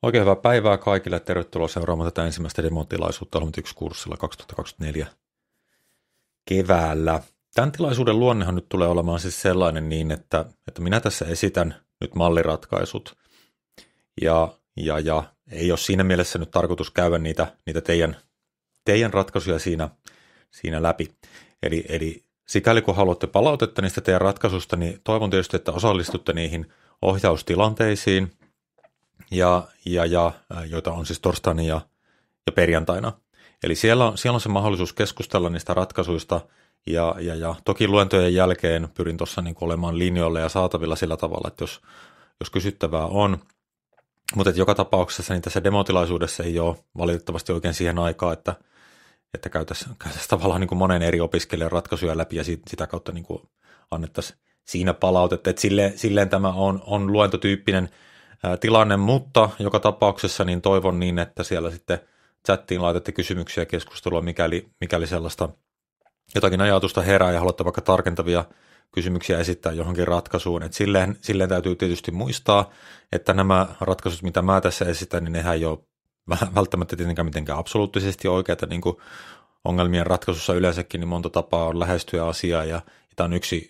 Oikein hyvää päivää kaikille. Tervetuloa seuraamaan tätä ensimmäistä demotilaisuutta Ohjelmointi 1-kurssilla 2024 keväällä. Tämän tilaisuuden luonnehan nyt tulee olemaan siis sellainen niin, että minä tässä esitän nyt malliratkaisut ja ei ole siinä mielessä nyt tarkoitus käydä niitä teidän ratkaisuja siinä läpi. Eli sikäli kun haluatte palautetta niistä teidän ratkaisusta, niin toivon tietysti, että osallistutte niihin ohjaustilanteisiin, joita on siis torstaina ja perjantaina. Eli siellä on se mahdollisuus keskustella niistä ratkaisuista, ja toki luentojen jälkeen pyrin tuossa niin olemaan linjoilla ja saatavilla sillä tavalla, että jos kysyttävää on. Mutta joka tapauksessa niin tässä demotilaisuudessa ei ole valitettavasti oikein siihen aikaa, että käytäisiin tavallaan niin kuin monen eri opiskelijan ratkaisuja läpi ja sitä kautta niin kuin annettaisiin siinä palautetta. Että silleen tämä on luentotyyppinen tilanne, mutta joka tapauksessa niin toivon niin, että siellä sitten chattiin laitatte kysymyksiä ja keskustelua, mikäli sellaista jotakin ajatusta herää ja haluatte vaikka tarkentavia kysymyksiä esittää johonkin ratkaisuun. Et silleen täytyy tietysti muistaa, että nämä ratkaisut, mitä mä tässä esitän, niin nehän ei ole välttämättä tietenkään mitenkään absoluuttisesti oikeita, niin kuin ongelmien ratkaisussa yleensäkin, niin monta tapaa on lähestyä asiaa, ja tämä on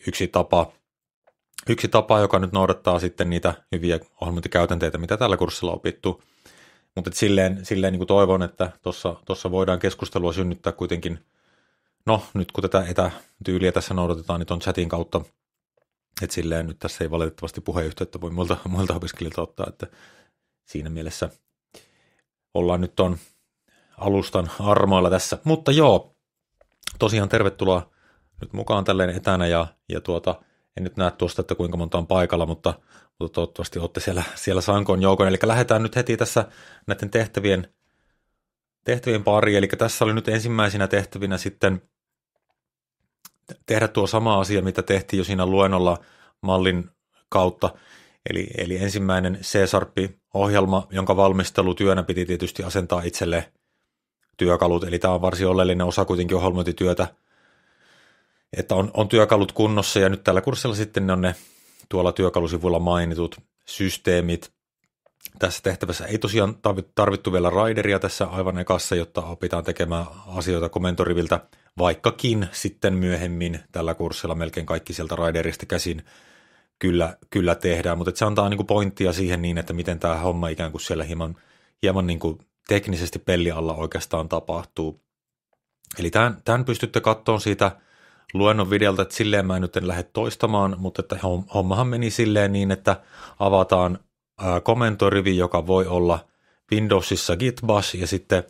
yksi tapa, joka nyt noudattaa sitten niitä hyviä ohjelmointikäytänteitä, mitä tällä kurssilla on opittu. Mutta silleen niin kuin toivon, että tuossa voidaan keskustelua synnyttää kuitenkin, no nyt kun tätä etätyyliä tässä noudatetaan, niin tuon chatin kautta, että silleen nyt tässä ei valitettavasti puheyhteyttä voi muilta opiskelijoilta ottaa, että siinä mielessä ollaan nyt tuon alustan armoilla tässä. Mutta joo, tosiaan tervetuloa nyt mukaan tälleen etänä ja en nyt näe tuosta, että kuinka monta on paikalla, mutta toivottavasti olette siellä sankoon joukon. Eli lähdetään nyt heti tässä näiden tehtävien pariin. Eli tässä oli nyt ensimmäisenä tehtävinä sitten tehdä tuo sama asia, mitä tehtiin jo siinä luennolla mallin kautta. Eli ensimmäinen C-Sharp-ohjelma, jonka valmistelutyönä piti tietysti asentaa itselle työkalut. Eli tämä on varsin oleellinen osa kuitenkin ohjelmointityötä, että on työkalut kunnossa, ja nyt tällä kurssilla sitten on ne tuolla työkalusivuilla mainitut systeemit. Tässä tehtävässä ei tosiaan tarvittu vielä raideria tässä aivan ekassa, jotta opitaan tekemään asioita komentoriviltä, vaikkakin sitten myöhemmin tällä kurssilla melkein kaikki sieltä raiderista käsin kyllä tehdään, mutta se antaa niinku pointtia siihen niin, että miten tämä homma ikään kuin siellä hieman niinku teknisesti pelli alla oikeastaan tapahtuu. Eli tämän pystytte katsomaan siitä luennon videolta, että silleen mä nyt en lähde toistamaan, mutta että hommahan meni silleen niin, että avataan komentorivi, joka voi olla Windowsissa Git Bash ja sitten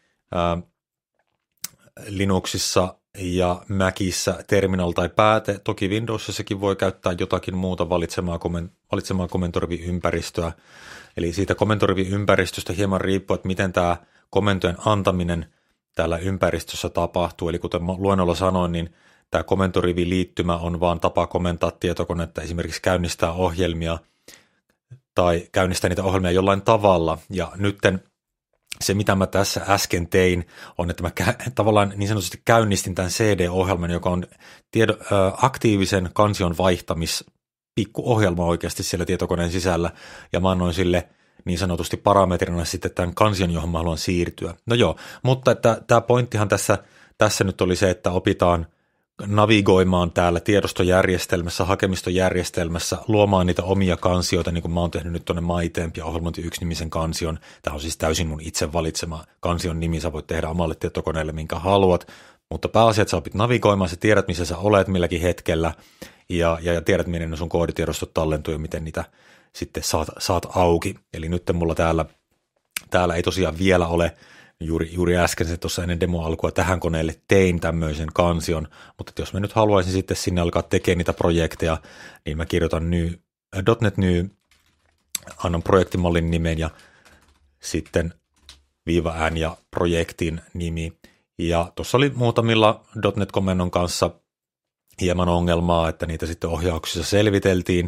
Linuxissa ja Macissa terminal tai pääte. Toki Windowsissakin voi käyttää jotakin muuta valitsemaa komentorivi-ympäristöä. Eli siitä komentorivi-ympäristöstä hieman riippuu, että miten tämä komentojen antaminen täällä ympäristössä tapahtuu. Eli kuten luennolla sanoin, niin tämä komentorivi-liittymä on vaan tapa komentaa tietokonetta, esimerkiksi käynnistää ohjelmia tai käynnistää niitä ohjelmia jollain tavalla. Ja nytten se, mitä mä tässä äsken tein, on, että mä tavallaan niin sanotusti käynnistin tämän CD-ohjelman, joka on aktiivisen kansion vaihtamis pikkuohjelma oikeasti siellä tietokoneen sisällä, ja mä annoin sille niin sanotusti parametrina sitten tämän kansion, johon mä haluan siirtyä. No joo, mutta että tämä pointtihan tässä nyt oli se, että opitaan navigoimaan täällä tiedostojärjestelmässä, hakemistojärjestelmässä, luomaan niitä omia kansioita, niin kuin mä oon tehnyt nyt tuonne MyTemp ja ohjelmointi 1-nimisen kansion. Tämä on siis täysin mun itse valitsema kansion nimi, sä voit tehdä omalle tietokoneelle minkä haluat, mutta pääasia, että sä opit navigoimaan, sä tiedät missä sä olet milläkin hetkellä ja tiedät minne ne sun kooditiedostot tallentuu ja miten niitä sitten saat auki. Eli nyt mulla täällä ei tosiaan vielä ole juuri äsken se tuossa ennen demo-alkua tähän koneelle tein tämmöisen kansion, mutta jos mä nyt haluaisin sitten sinne alkaa tekemään niitä projekteja, niin mä kirjoitan .NET New, annan projektimallin nimen ja sitten -n ja projektin nimi. Ja tuossa oli muutamilla .NET-komennon kanssa hieman ongelmaa, että niitä sitten ohjauksissa selviteltiin,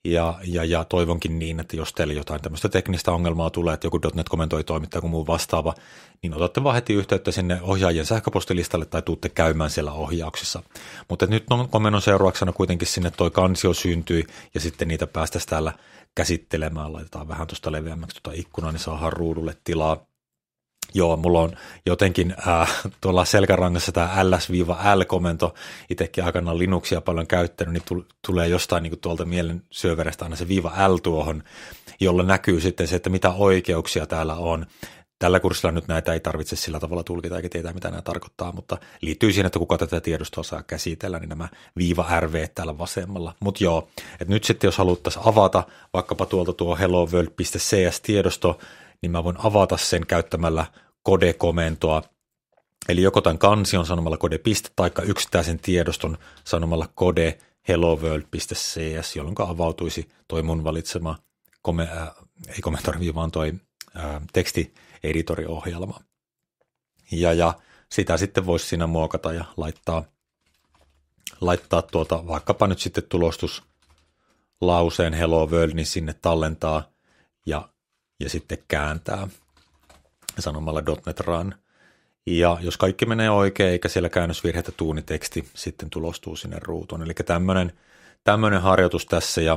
ja toivonkin niin, että jos teille jotain tämmöistä teknistä ongelmaa tulee, että joku .NET kommentoi toimittaa kuin muu vastaava, niin otatte vaan heti yhteyttä sinne ohjaajien sähköpostilistalle tai tuutte käymään siellä ohjauksissa. Mutta nyt komennon seurauksena kuitenkin sinne toi kansio syntyi ja sitten niitä päästäisiin täällä käsittelemään. Laitetaan vähän tuosta leveämmäksi tuota ikkunaa, niin saadaan ruudulle tilaa. Joo, mulla on jotenkin tuolla selkärangassa tämä ls-l-komento, itsekin aikanaan Linuxia paljon käyttänyt, niin tulee jostain niin tuolta mielen syöverestä aina se -l tuohon, jolla näkyy sitten se, että mitä oikeuksia täällä on. Tällä kurssilla nyt näitä ei tarvitse sillä tavalla tulkita eikä tietää, mitä nämä tarkoittaa, mutta liittyy siihen, että kuka tätä tiedostoa saa käsitellä, niin nämä -rv täällä vasemmalla. Mutta joo, että nyt sitten jos haluttaisiin avata vaikkapa tuolta tuo helloworld.cs-tiedosto, niin mä voin avata sen käyttämällä kode-komentoa, eli joko tämän kansion sanomalla kode.piste tai yksittäisen tiedoston sanomalla kode helloworld.cs, jolloin avautuisi toi mun valitsema, ei komentori, vaan toi tekstieditoriohjelma. Ja sitä sitten voisi siinä muokata ja laittaa vaikkapa nyt sitten tulostuslauseen hello world, niin sinne tallentaa ja sitten kääntää sanomalla .NET Run. Ja jos kaikki menee oikein, eikä siellä käännösvirheitä tuu, niin teksti sitten tulostuu sinne ruutuun. Eli tämmöinen harjoitus tässä, ja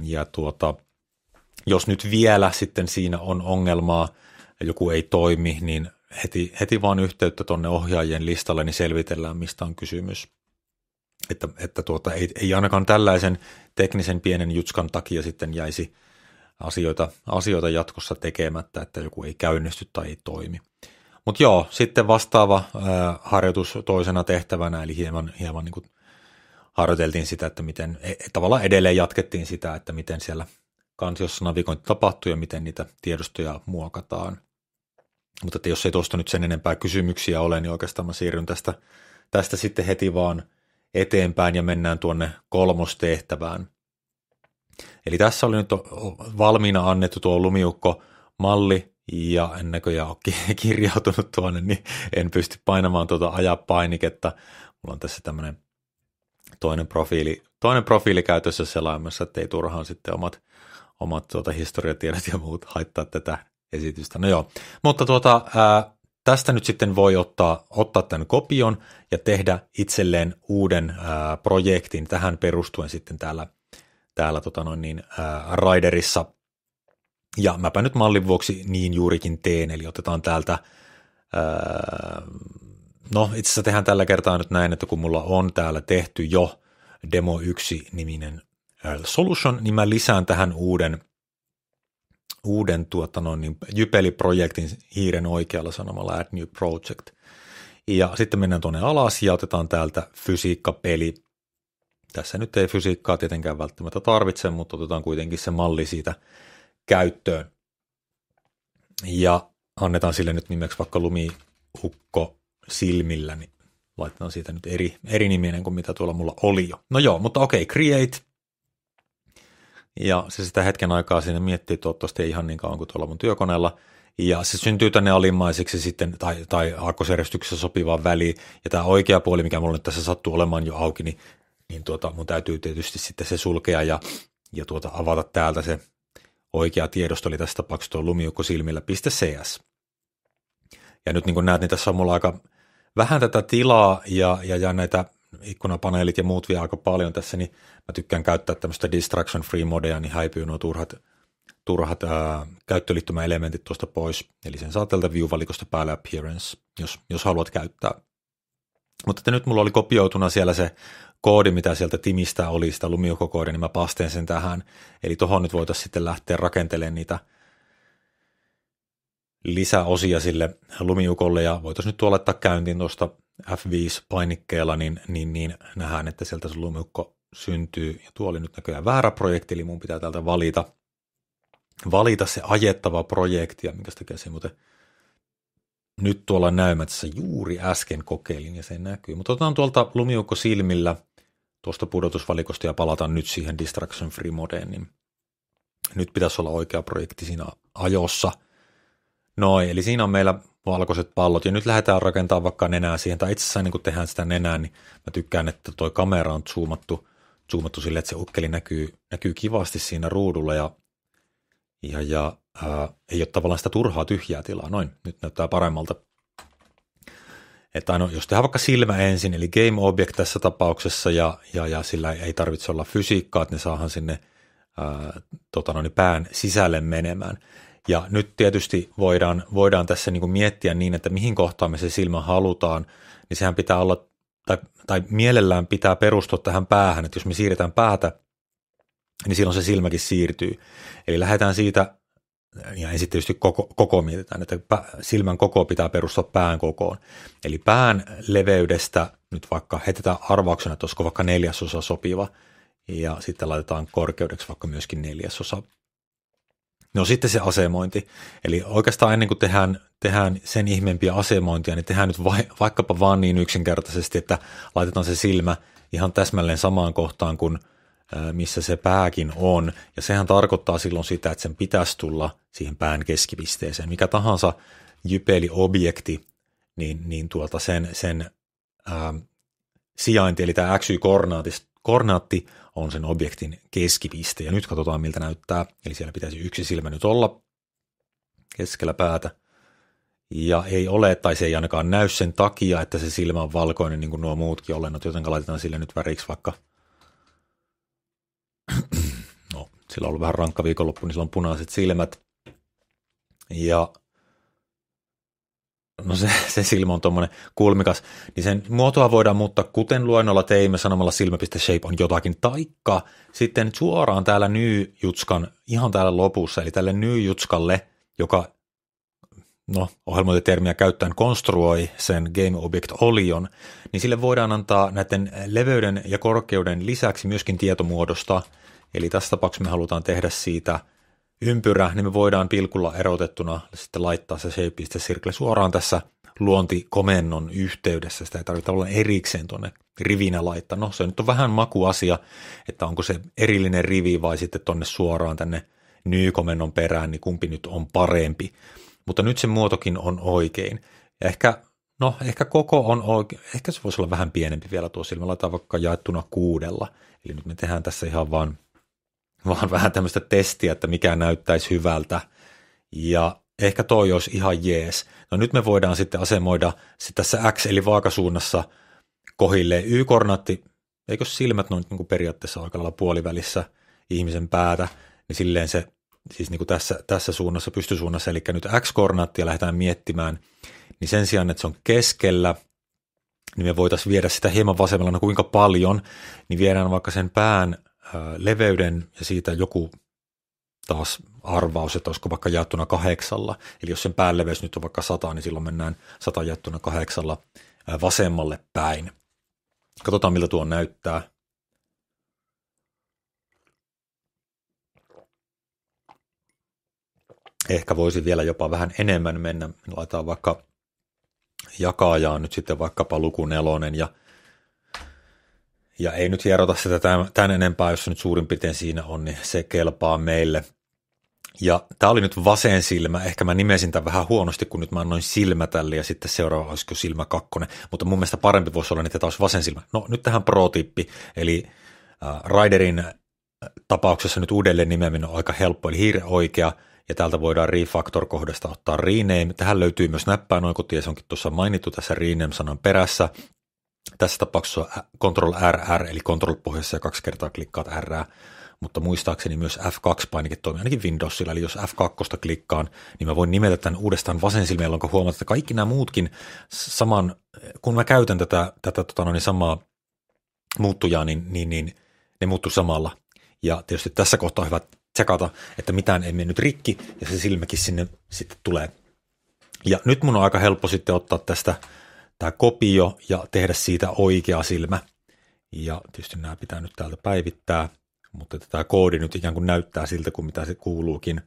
jos nyt vielä sitten siinä on ongelmaa, ja joku ei toimi, niin heti vaan yhteyttä tuonne ohjaajien listalle, niin selvitellään, mistä on kysymys. Että ei ainakaan tällaisen teknisen pienen jutskan takia sitten jäisi asioita jatkossa tekemättä, että joku ei käynnisty tai ei toimi. Mutta joo, sitten vastaava harjoitus toisena tehtävänä, eli hieman niin kuin harjoiteltiin sitä, että miten, tavallaan edelleen jatkettiin sitä, että miten siellä kansiossa navigointi tapahtuu ja miten niitä tiedostoja muokataan. Mutta että jos ei tuosta nyt sen enempää kysymyksiä ole, niin oikeastaan mä siirryn tästä sitten heti vaan eteenpäin ja mennään tuonne kolmostehtävään. Eli tässä oli nyt valmiina annettu tuo lumiukko-malli, ja en näköjään ole kirjautunut tuonne, niin en pysty painamaan tuota ajapainiketta. Mulla on tässä tämmöinen toinen profiili käytössä selaimessa, ettei turhaan sitten omat historiatiedot ja muut haittaa tätä esitystä. No joo, mutta tästä nyt sitten voi ottaa tämän kopion ja tehdä itselleen uuden projektin tähän perustuen sitten täällä Riderissa. Ja mäpä nyt mallin vuoksi niin juurikin teen, eli otetaan täältä, itse asiassa tehdään tällä kertaa nyt näin, että kun mulla on täällä tehty jo Demo 1-niminen solution, niin mä lisään tähän uuden Jypeli-projektin hiiren oikealla sanomalla add new project. Ja sitten mennään tuonne alas ja otetaan täältä fysiikkapeli. Tässä nyt ei fysiikkaa tietenkään välttämättä tarvitse, mutta otetaan kuitenkin se malli siitä käyttöön. Ja annetaan sille nyt nimeksi vaikka lumiukko silmillä, niin laitetaan siitä nyt eri niminen kuin mitä tuolla mulla oli jo. No joo, mutta okei, create. Ja se sitä hetken aikaa siinä miettii, toivottavasti ei ihan niin kauan kuin tuolla mun työkoneella. Ja se syntyy tänne alimmaiseksi sitten, tai aakkosjärjestyksessä sopivaan väliin. Ja tämä oikea puoli, mikä mulla nyt tässä sattuu olemaan jo auki, niin mun täytyy tietysti sitten se sulkea ja avata täältä se oikea tiedosto, eli tässä tapauksessa tuo lumiukkosilmillä.cs. Ja nyt niin kuin näet, niin tässä on mulla aika vähän tätä tilaa ja näitä ikkunapaneelit ja muut vielä aika paljon tässä, niin mä tykkään käyttää tämmöistä distraction free modea, niin häipyy nuo turhat käyttöliittymäelementit tuosta pois. Eli sen saa tältä view-valikosta päälle appearance, jos haluat käyttää. Mutta että nyt mulla oli kopioituna siellä se koodi, mitä sieltä Timistä oli, sitä lumiukko-koodia, niin mä pasteen sen tähän. Eli tuohon nyt voitaisiin sitten lähteä rakentelemaan niitä lisäosia sille lumiukolle, ja voitaisiin nyt laittaa käyntiin tuosta F5-painikkeella, niin nähdään, että sieltä se lumiukko syntyy. Ja tuo oli nyt näköjään väärä projekti, eli mun pitää täältä valita se ajettava projekti, ja minkä takia se muuten nyt tuolla näymässä juuri äsken kokeilin, ja se näkyy. Mutta otetaan tuolta lumiukko silmillä tuosta pudotusvalikosta ja palataan nyt siihen distraction free modeen, niin nyt pitäisi olla oikea projekti siinä ajossa. Noin, eli siinä on meillä valkoiset pallot, ja nyt lähdetään rakentamaan vaikka nenää siihen, tai itse asiassa niin kun tehdään sitä nenää, niin mä tykkään, että toi kamera on zoomattu zoomattu silleen, että se ukkeli näkyy kivasti siinä ruudulla ja ei ole tavallaan sitä turhaa tyhjää tilaa. Noin, nyt näyttää paremmalta. Että jos tehdään vaikka silmä ensin, eli game object tässä tapauksessa, ja sillä ei tarvitse olla fysiikkaa, että ne saadaan sinne pään sisälle menemään. Ja nyt tietysti voidaan tässä niin kuin miettiä niin, että mihin kohtaan me se silmä halutaan, niin sehän pitää olla, tai mielellään pitää perustua tähän päähän, että jos me siirretään päätä, niin silloin se silmäkin siirtyy. Eli lähdetään siitä, ja ensin tietysti koko mietitään, että silmän koko pitää perustua pään kokoon. Eli pään leveydestä nyt vaikka heitetään arvauksena, että olisiko vaikka 1/4 sopiva, ja sitten laitetaan korkeudeksi vaikka myöskin 1/4. No sitten se asemointi. Eli oikeastaan ennen kuin tehdään sen ihmeempiä asemointia, niin tehdään nyt vaikkapa vaan niin yksinkertaisesti, että laitetaan se silmä ihan täsmälleen samaan kohtaan kuin missä se pääkin on. Ja sehän tarkoittaa silloin sitä, että sen pitäisi tulla siihen pään keskipisteeseen. Mikä tahansa jypeli-objekti, niin sen sijainti, eli tämä XY-koordinaatti on sen objektin keskipiste. Ja nyt katsotaan, miltä näyttää. Eli siellä pitäisi yksi silmä nyt olla keskellä päätä. Ja ei ole, tai se ei ainakaan näy sen takia, että se silmä on valkoinen, niin kuin nuo muutkin olennot, joten laitetaan sille nyt väriksi vaikka, no sillä on ollut vähän rankka viikonloppu, niin sillä on punaiset silmät. Ja no se silmä on tuommoinen kulmikas, niin sen muotoa voidaan muuttaa, kuten luennolla teimme sanomalla silmä.shape on jotakin, taikka sitten suoraan täällä new-jutskan, ihan täällä lopussa, eli tälle new-jutskalle, joka ohjelmointitermiä käyttäen konstruoi sen game object olion, niin sille voidaan antaa näiden leveyden ja korkeuden lisäksi myöskin tietomuodosta, eli tässä tapauksessa me halutaan tehdä siitä ympyrä, niin me voidaan pilkulla erotettuna sitten laittaa se shape.circle suoraan tässä luontikomennon yhteydessä. Sitä ei tarvitse olla erikseen tuonne rivinä laittaa. No se nyt on vähän makuasia, että onko se erillinen rivi vai sitten tuonne suoraan tänne ny-komennon perään, niin kumpi nyt on parempi. Mutta nyt se muotokin on oikein. Ja ehkä koko on oikein. Ehkä se voisi olla vähän pienempi vielä tuo silmä. Laitetaan vaikka jaettuna 6. Eli nyt me tehdään tässä ihan vaan vähän tämmöistä testiä, että mikä näyttäisi hyvältä. Ja ehkä toi olisi ihan jees. No nyt me voidaan sitten asemoida se tässä X eli vaakasuunnassa kohilleen Y-koordinaatti. Eikö silmät noin niin kuin periaatteessa aika lailla puolivälissä ihmisen päätä, niin silleen se siis niin kuin tässä suunnassa, pystysuunnassa, eli nyt X-koordinaattia lähdetään miettimään, niin sen sijaan, että se on keskellä, niin me voitaisiin viedä sitä hieman vasemmalla, no kuinka paljon, niin viedään vaikka sen pään leveyden ja siitä joku taas arvaus, että olisiko vaikka jaettuna 8, eli jos sen pään leveys nyt on vaikka 100, niin silloin mennään 100 jaettuna 8 vasemmalle päin. Katsotaan, miltä tuo näyttää. Ehkä voisi vielä jopa vähän enemmän mennä. Laitetaan vaikka jakajaan nyt sitten vaikkapa luku 4 ja ei nyt hierota sitä tämän enempää, jos se nyt suurin piirtein siinä on, niin se kelpaa meille. Ja tämä oli nyt vasen silmä, ehkä mä nimesin tämän vähän huonosti, kun nyt mä annoin silmä tälle ja sitten seuraava olisiko silmä 2, mutta mun mielestä parempi voisi olla, että tämä olisi vasen silmä. No nyt tähän pro-tippi, eli Riderin tapauksessa nyt uudelleen nimeäminen on aika helppo, eli hiire oikea, ja täältä voidaan refactor-kohdasta ottaa rename. Tähän löytyy myös näppäinoikotie, se onkin tuossa mainittu tässä rename-sanan perässä. Tässä tapauksessa on Ctrl-RR, eli Ctrl-pohjassa ja 2 kertaa klikkaat R, mutta muistaakseni myös F2-painike toimii ainakin Windowsilla, eli jos F2 klikkaan, niin mä voin nimetä tämän uudestaan vasensilmeen, jolloin huomaat, että kaikki nämä muutkin kun mä käytän tätä samaa muuttujaa, niin ne muuttuu samalla. Ja tietysti tässä kohtaa on hyvä tsekata, että mitään ei mennyt rikki, ja se silmäkin sinne sitten tulee. Ja nyt mun on aika helppo sitten ottaa tästä tämä kopio ja tehdä siitä oikea silmä. Ja tietysti nämä pitää nyt täältä päivittää, mutta tämä koodi nyt ikään kuin näyttää siltä kuin mitä se kuuluukin.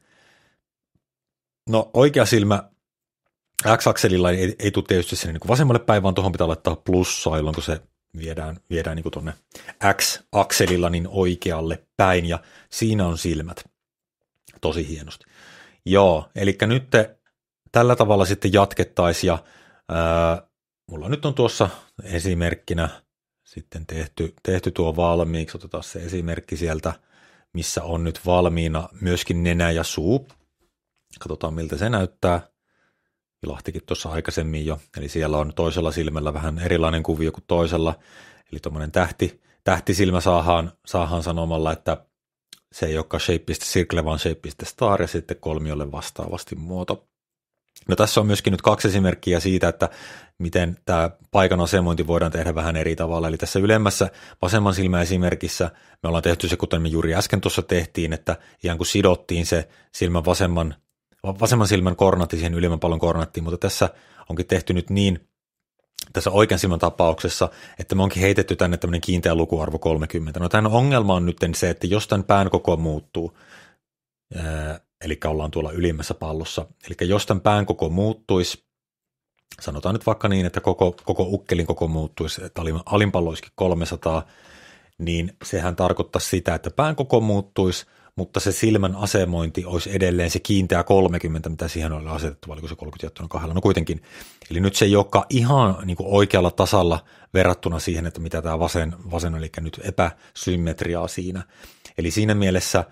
No oikea silmä X-akselilla ei tule tietysti sinne niin kuin vasemmalle päin, vaan tuohon pitää laittaa plussaa, jolloin kun se viedään niin kuin tuonne X-akselilla niin oikealle päin, ja siinä on silmät. Tosi hienosti. Joo, eli nyt tällä tavalla sitten jatkettaisiin, ja mulla nyt on tuossa esimerkkinä sitten tehty tuo valmiiksi. Otetaan se esimerkki sieltä, missä on nyt valmiina myöskin nenä ja suu. Katsotaan, miltä se näyttää. Vilahtikin tuossa aikaisemmin jo. Eli siellä on toisella silmällä vähän erilainen kuvio kuin toisella. Eli tuommoinen tähtisilmä saadaan sanomalla, että se ei olekaan shape.circle, vaan shape.star ja sitten kolmiolle vastaavasti muoto. No tässä on myöskin nyt 2 esimerkkiä siitä, että miten tämä paikan asemointi voidaan tehdä vähän eri tavalla. Eli tässä ylemmässä vasemman silmän esimerkissä me ollaan tehty se, kuten me juuri äsken tuossa tehtiin, että ihan kuin sidottiin se silmän vasemman silmän koordinaatti siihen ylemmän pallon koordinaattiin, mutta tässä onkin tehty nyt niin, tässä oikean silmän tapauksessa, että me onkin heitetty tänne tämmöinen kiinteä lukuarvo 30. No tämän ongelma on nyt se, että jos tämän pään koko muuttuu, eli ollaan tuolla ylimmässä pallossa, eli jos tämän pään koko muuttuisi, sanotaan nyt vaikka niin, että koko ukkelin koko muuttuisi, että alinpallo olisikin 300, niin sehän tarkoittaa sitä, että pään koko muuttuisi, mutta se silmän asemointi olisi edelleen se kiinteä 30, mitä siihen oli asetettu, vai oliko se 30 jaettuna 2, no kuitenkin. Eli nyt se ei olekaan ihan niin kuin oikealla tasalla verrattuna siihen, että mitä tämä vasen eli nyt epäsymmetriaa siinä. Eli siinä mielessä,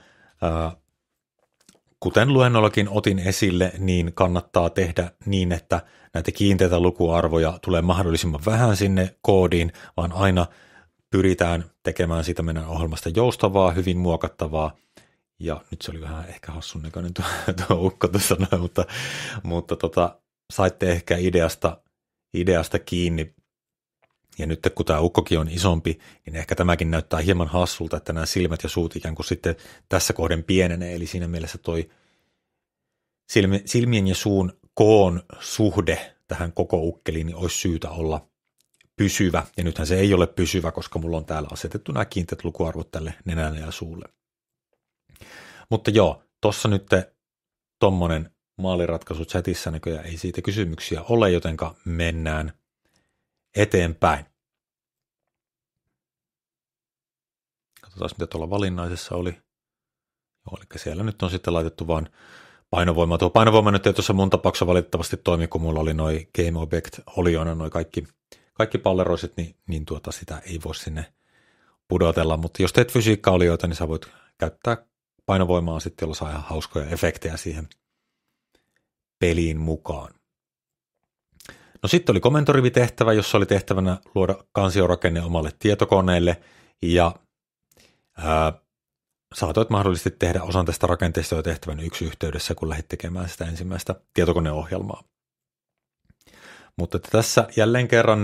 kuten luennollakin otin esille, niin kannattaa tehdä niin, että näitä kiinteitä lukuarvoja tulee mahdollisimman vähän sinne koodiin, vaan aina pyritään tekemään siitä meidän ohjelmasta joustavaa, hyvin muokattavaa. Ja nyt se oli vähän ehkä hassun näköinen tuo ukko tuossa, mutta saitte ehkä ideasta kiinni. Ja nyt kun tämä ukkokin on isompi, niin ehkä tämäkin näyttää hieman hassulta, että nämä silmät ja suut ikään kuin sitten tässä kohden pienenee. Eli siinä mielessä toi silmien ja suun koon suhde tähän koko ukkeliin niin olisi syytä olla pysyvä. Ja nythän se ei ole pysyvä, koska mulla on täällä asetettu nämä kiinteät lukuarvot tälle nenälle ja suulle. Mutta joo, tuossa nyt tommonen maaliratkaisu chatissa näköjään ei siitä kysymyksiä ole, jotenka mennään eteenpäin. Katsotaan, mitä tuolla valinnaisessa oli. Joo, eli siellä nyt on sitten laitettu vaan painovoima. Tuo painovoima nyt ei tuossa mun tapauksessa valitettavasti toimi, kun mulla oli noi Game Object olioina, noi kaikki palleroiset, niin sitä ei voi sinne pudotella. Mutta jos teet fysiikka-olioita, niin sä voit käyttää painovoimaa sitten, jolla saa ihan hauskoja efektejä siihen peliin mukaan. No sitten oli komentorivitehtävä, jossa oli tehtävänä luoda kansiorakenne omalle tietokoneelle ja saatoit mahdollisesti tehdä osan tästä rakenteesta jo tehtävän yksi yhteydessä, kun lähdit tekemään sitä ensimmäistä tietokoneohjelmaa. Mutta tässä jälleen kerran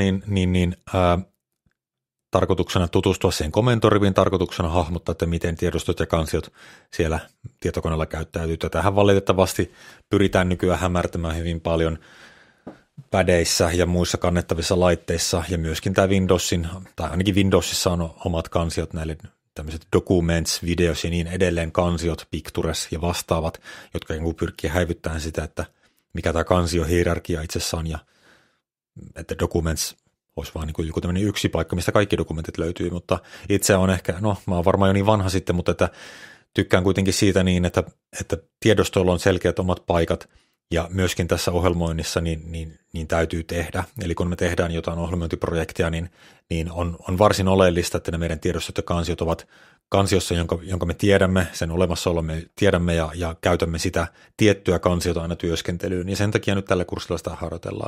tarkoituksena tutustua siihen komentorivin, tarkoituksena hahmottaa, että miten tiedostot ja kansiot siellä tietokoneella käyttäytyy. Tähän valitettavasti pyritään nykyään hämärtämään hyvin paljon pädeissä ja muissa kannettavissa laitteissa, ja myöskin tämä Windowsin, tai ainakin Windowsissa on omat kansiot näille tämmöiset documents, videos ja niin edelleen, kansiot, pictures ja vastaavat, jotka pyrkii häivyttämään sitä, että mikä tämä kansiohierarkia itsessään on, ja että documents olisi vaan niin kuin joku tämmöinen yksi paikka, mistä kaikki dokumentit löytyy, mutta itse on ehkä, mä oon varmaan jo niin vanha sitten, mutta että tykkään kuitenkin siitä niin, että tiedostoilla on selkeät omat paikat, ja myöskin tässä ohjelmoinnissa niin täytyy tehdä. Eli kun me tehdään jotain ohjelmointiprojektia, niin on varsin oleellista, että ne meidän tiedostot ja kansiot ovat kansiossa, jonka me tiedämme, sen olemassaolo me tiedämme ja käytämme sitä tiettyä kansiota aina työskentelyyn. Ja sen takia nyt tällä kurssilla sitä harjoitellaan.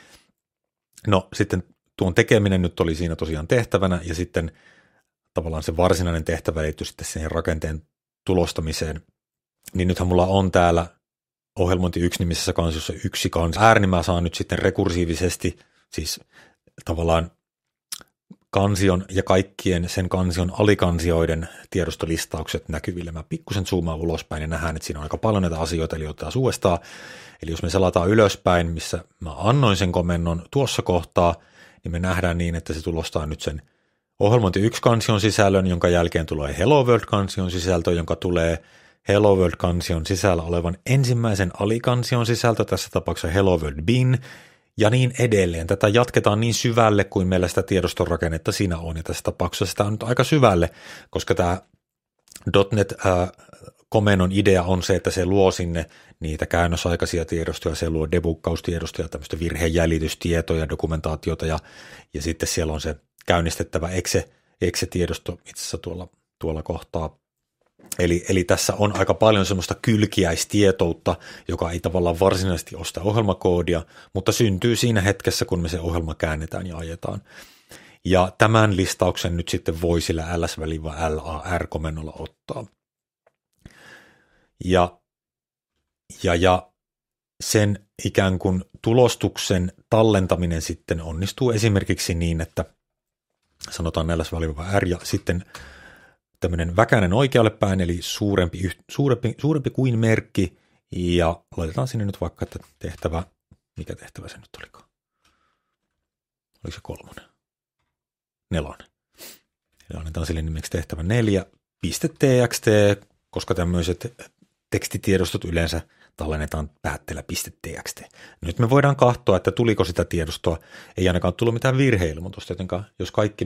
No sitten tuon tekeminen nyt oli siinä tosiaan tehtävänä, ja sitten tavallaan se varsinainen tehtävä liittyy sitten siihen rakenteen tulostamiseen. Niin nythän mulla on täällä ohjelmointi 1 nimisessä kansiossa yksi kansio. Ääri mä saan nyt sitten rekursiivisesti, siis tavallaan kansion ja kaikkien sen kansion alikansioiden tiedostolistaukset näkyville. Mä pikkusen zoomaan ulospäin ja nähdään, että siinä on aika paljon näitä asioita, eli otetaan uudestaan. Eli jos me selataan ylöspäin, missä mä annoin sen komennon tuossa kohtaa, niin me nähdään niin, että se tulostaa nyt sen ohjelmointi 1 kansion sisällön, jonka jälkeen tulee Hello World kansion sisältö, jonka tulee Hello World-kansion sisällä olevan ensimmäisen alikansion sisältö, tässä tapauksessa Hello World bin, ja niin edelleen. Tätä jatketaan niin syvälle kuin meillä sitä tiedostorakennetta siinä on, ja tässä tapauksessa sitä on nyt aika syvälle, koska tämä .NET-komennon idea on se, että se luo sinne niitä käännösaikaisia tiedostoja, se luo debuggkaustiedostoja, tämmöistä virheenjäljitystietoja, dokumentaatiota, ja sitten siellä on se käynnistettävä exe-tiedosto itse asiassa tuolla kohtaa. Eli tässä on aika paljon semmoista kylkiäistietoutta, joka ei tavallaan varsinaisesti ole sitä ohjelmakoodia, mutta syntyy siinä hetkessä, kun me se ohjelma käännetään ja ajetaan. Ja tämän listauksen nyt sitten voi sillä ls-lar-komennolla ottaa. Ja sen ikään kuin tulostuksen tallentaminen sitten onnistuu esimerkiksi niin, että sanotaan ls-r ja sitten tämmöinen väkäinen oikealle päin, eli suurempi kuin merkki, ja laitetaan sinne nyt vaikka, että tehtävä, mikä tehtävä se nyt olikaan? Oliko se 3? 4. Eli annetaan sille nimeksi tehtävä 4.txt, koska tämmöiset tekstitiedostot yleensä tallennetaan päätteellä .txt. Nyt me voidaan katsoa, että tuliko sitä tiedostoa, ei ainakaan tullut mitään virheilmoitusta, joten jos kaikki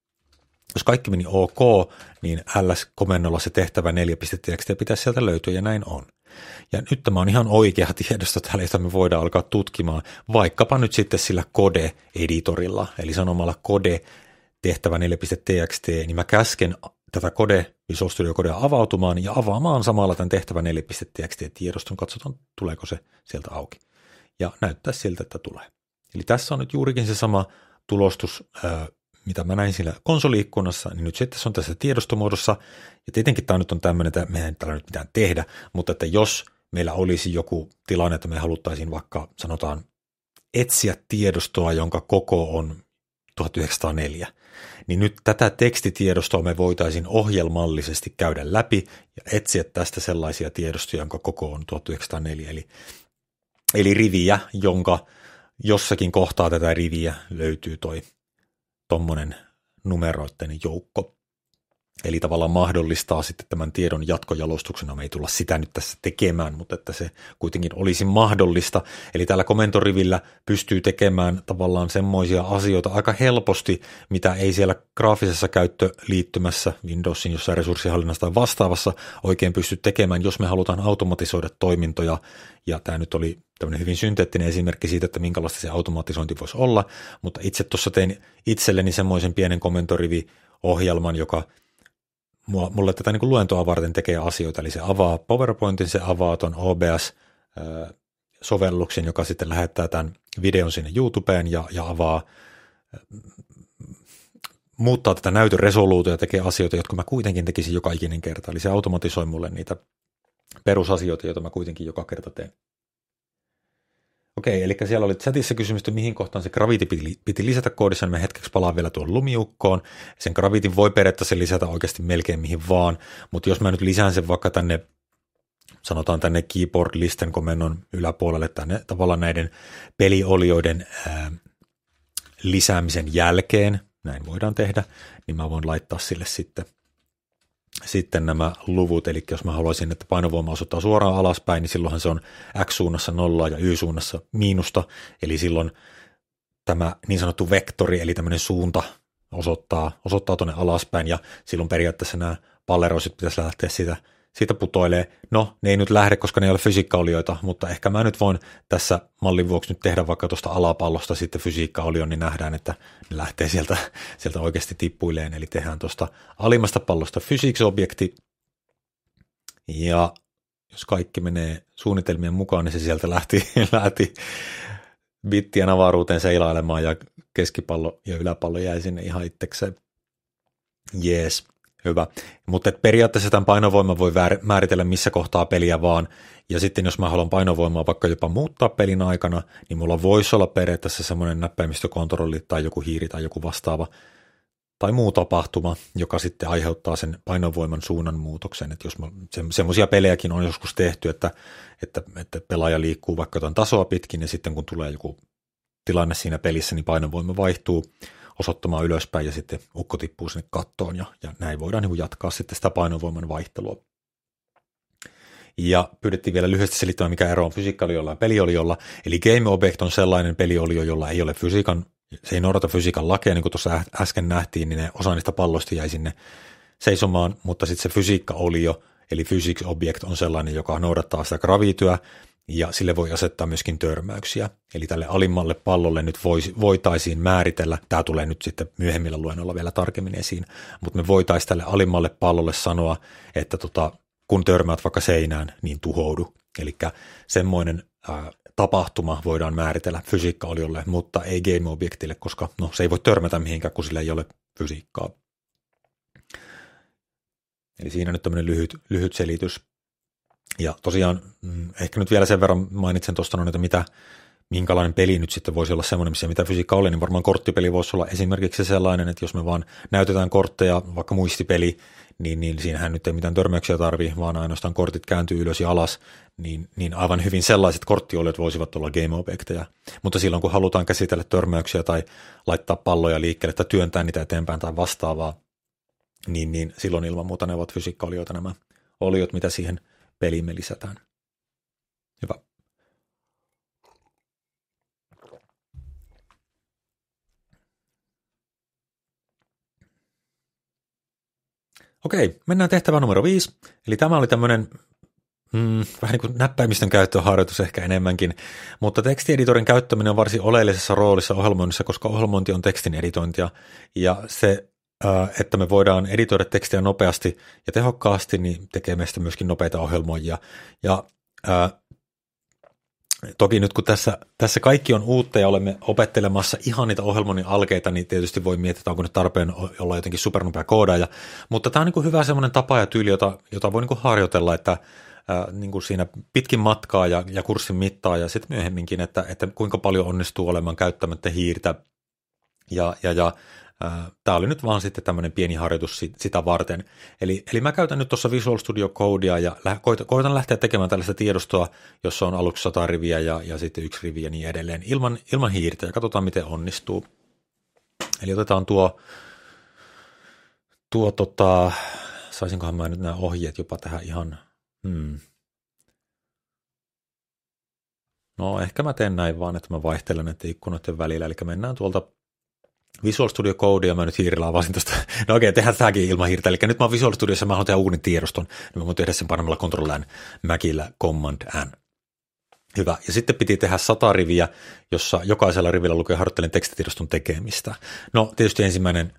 meni ok, niin ls-komennolla se tehtävä 4.txt pitäisi sieltä löytyä, ja näin on. Ja nyt tämä on ihan oikea tiedosto täällä, jota me voidaan alkaa tutkimaan, vaikkapa nyt sitten sillä code-editorilla, eli sanomalla code tehtävä 4.txt, niin mä käsken tätä Visual Studio Codea avautumaan ja avaamaan samalla tämän tehtävä 4.txt-tiedoston, katsotaan tuleeko se sieltä auki. Ja näyttää siltä, että tulee. Eli tässä on nyt juurikin se sama tulostus, mitä mä näin siellä konsoli-ikkunassa, niin nyt sitten se on tässä tiedostomuodossa, ja tietenkin tämä nyt on tämmöinen, että meidän ei tällä nyt mitään tehdä, mutta että jos meillä olisi joku tilanne, että me haluttaisiin vaikka, sanotaan, etsiä tiedostoa, jonka koko on 1904, niin nyt tätä tekstitiedostoa me voitaisiin ohjelmallisesti käydä läpi ja etsiä tästä sellaisia tiedostoja, jonka koko on 1904, eli riviä, jonka jossakin kohtaa tätä riviä löytyy tommonen numeroiden joukko. Eli tavallaan mahdollistaa sitten tämän tiedon jatkojalostuksena. Me ei tulla sitä nyt tässä tekemään, mutta että se kuitenkin olisi mahdollista. Eli tällä komentorivillä pystyy tekemään tavallaan semmoisia asioita aika helposti, mitä ei siellä graafisessa käyttöliittymässä Windowsin jossain resurssihallinnassa tai vastaavassa oikein pysty tekemään, jos me halutaan automatisoida toimintoja. Ja tämä nyt oli tämmöinen hyvin synteettinen esimerkki siitä, että minkälaista se automatisointi voisi olla, mutta itse tuossa tein itselleni semmoisen pienen komentoriviohjelman, joka mulle tätä niin kuin luentoa varten tekee asioita, eli se avaa PowerPointin, se avaa ton OBS-sovelluksen, joka sitten lähettää tämän videon sinne YouTubeen ja muuttaa tätä näytön resoluutia ja tekee asioita, jotka mä kuitenkin tekisin joka ikinen kerta, eli se automatisoi mulle niitä perusasioita, joita mä kuitenkin joka kerta teen. Okei, eli siellä oli chatissa kysymys, että mihin kohtaan se Gravity piti lisätä koodissa, niin mä hetkeksi palaan vielä tuohon lumiukkoon. Sen Gravityn voi periaatteessa lisätä oikeasti melkein mihin vaan, mutta jos mä nyt lisään sen vaikka sanotaan tänne keyboard-listen komennon yläpuolelle, tänne tavallaan näiden peliolioiden lisäämisen jälkeen, näin voidaan tehdä, niin mä voin laittaa sille sitten nämä luvut, eli jos mä haluaisin, että painovoima osoittaa suoraan alaspäin, niin silloinhan se on x-suunnassa nollaa ja y-suunnassa miinusta, eli silloin tämä niin sanottu vektori, eli tämmöinen suunta osoittaa tuonne alaspäin, ja silloin periaatteessa nämä palleroiset pitäisi lähteä siitä putoilee. No, ne ei nyt lähde, koska ne ei ole fysiikkaolioita, mutta ehkä mä nyt voin tässä mallin vuoksi nyt tehdä vaikka tuosta alapallosta sitten fysiikkaolion, niin nähdään, että ne lähtee sieltä oikeasti tippuileen, eli tehdään tuosta alimmasta pallosta physics-objekti, ja jos kaikki menee suunnitelmien mukaan, niin se sieltä lähti bittien avaruuteen seilailemaan, ja keskipallo ja yläpallo jäi sinne ihan itsekseen. Jees. Hyvä, mutta periaatteessa tämän painovoiman voi määritellä missä kohtaa peliä vaan, ja sitten jos mä haluan painovoimaa vaikka jopa muuttaa pelin aikana, niin mulla voisi olla periaatteessa semmoinen näppäimistökontrolli tai joku hiiri tai joku vastaava tai muu tapahtuma, joka sitten aiheuttaa sen painovoiman suunnan muutoksen, että jos semmoisia pelejäkin on joskus tehty, että pelaaja liikkuu vaikka jotain tasoa pitkin, ja sitten kun tulee joku tilanne siinä pelissä, niin painovoima vaihtuu osoittamaan ylöspäin ja sitten ukko tippuu sinne kattoon ja näin voidaan niin jatkaa sitten sitä painovoiman vaihtelua. Ja pyydettiin vielä lyhyesti selittämään, mikä ero on fysiikkaoliolla ja pelioliolla. Eli Game Object on sellainen peliolio, jolla ei ole se ei noudata fysiikan lakeja, niin kuin tuossa äsken nähtiin, niin osa niistä palloista jäi sinne seisomaan, mutta sitten se fysiikkaolio, eli physics object on sellainen, joka noudattaa sitä gravityä, ja sille voi asettaa myöskin törmäyksiä. Eli tälle alimmalle pallolle nyt voitaisiin määritellä, tämä tulee nyt sitten myöhemmillä luennoilla vielä tarkemmin esiin, mutta me voitaisiin tälle alimmalle pallolle sanoa, että kun törmäät vaikka seinään, niin tuhoudu. Eli semmoinen tapahtuma voidaan määritellä fysiikka-oliolle, mutta ei game-objektille, koska se ei voi törmätä mihinkään, kun sillä ei ole fysiikkaa. Eli siinä nyt tämmöinen lyhyt selitys. Ja tosiaan ehkä nyt vielä sen verran mainitsen tuosta, että minkälainen peli nyt sitten voisi olla semmoinen, missä mitä fysiikka oli, niin varmaan korttipeli voisi olla esimerkiksi sellainen, että jos me vaan näytetään kortteja, vaikka muistipeli, niin siinähän nyt ei mitään törmäyksiä tarvitse, vaan ainoastaan kortit kääntyy ylös ja alas, niin aivan hyvin sellaiset korttioliot voisivat olla game-objekteja. Mutta silloin, kun halutaan käsitellä törmäyksiä tai laittaa palloja liikkeelle tai työntää niitä eteenpäin tai vastaavaa, niin silloin ilman muuta ne ovat fysiikka-olioita nämä oliot, mitä siihen peliin me lisätään. Hyvä. Okei, mennään tehtävään numero 5. Eli tämä oli tämmöinen vähän niin kuin näppäimistön käyttöharjoitus ehkä enemmänkin, mutta tekstieditorin käyttäminen on varsin oleellisessa roolissa ohjelmoinnissa, koska ohjelmointi on tekstin editointia, ja se, että me voidaan editoida tekstiä nopeasti ja tehokkaasti, niin tekee meistä myöskin nopeita ohjelmoijia. Ja toki nyt kun tässä kaikki on uutta ja olemme opettelemassa ihan niitä ohjelmoinnin alkeita, niin tietysti voi miettiä, onko nyt tarpeen olla jotenkin supernopea koodaaja, mutta tämä on niin kuin hyvä semmoinen tapa ja tyyli, jota voi niin kuin harjoitella, että niin kuin siinä pitkin matkaa ja kurssin mittaa ja sitten myöhemminkin, että kuinka paljon onnistuu olemaan käyttämättä hiirtä ja tämä oli nyt vaan sitten tämmöinen pieni harjoitus sitä varten. Eli mä käytän nyt tuossa Visual Studio Codea ja koitan lähteä tekemään tällaista tiedostoa, jossa on aluksi 100 riviä ja sitten 1 rivi ja niin edelleen ilman hiirtä ja katsotaan miten onnistuu. Eli otetaan saisinkohan mä nyt nämä ohjeet jopa tähän ihan, No ehkä mä teen näin vaan, että mä vaihtelen näiden ikkunoiden välillä, eli mennään tuolta Visual Studio Code, ja mä nyt hiirillä avasin tuosta. No okei, tehdään tämäkin ilman hiirtä. Eli nyt mä oon Visual Studiossa, mä haluan tehdä uuden tiedoston. Niin mä voin tehdä sen panemalla Ctrl-N, Macillä Command-N. Hyvä. Ja sitten piti tehdä 100 riviä, jossa jokaisella rivillä lukee harjoittelen tekstitiedoston tekemistä. No tietysti ensimmäinen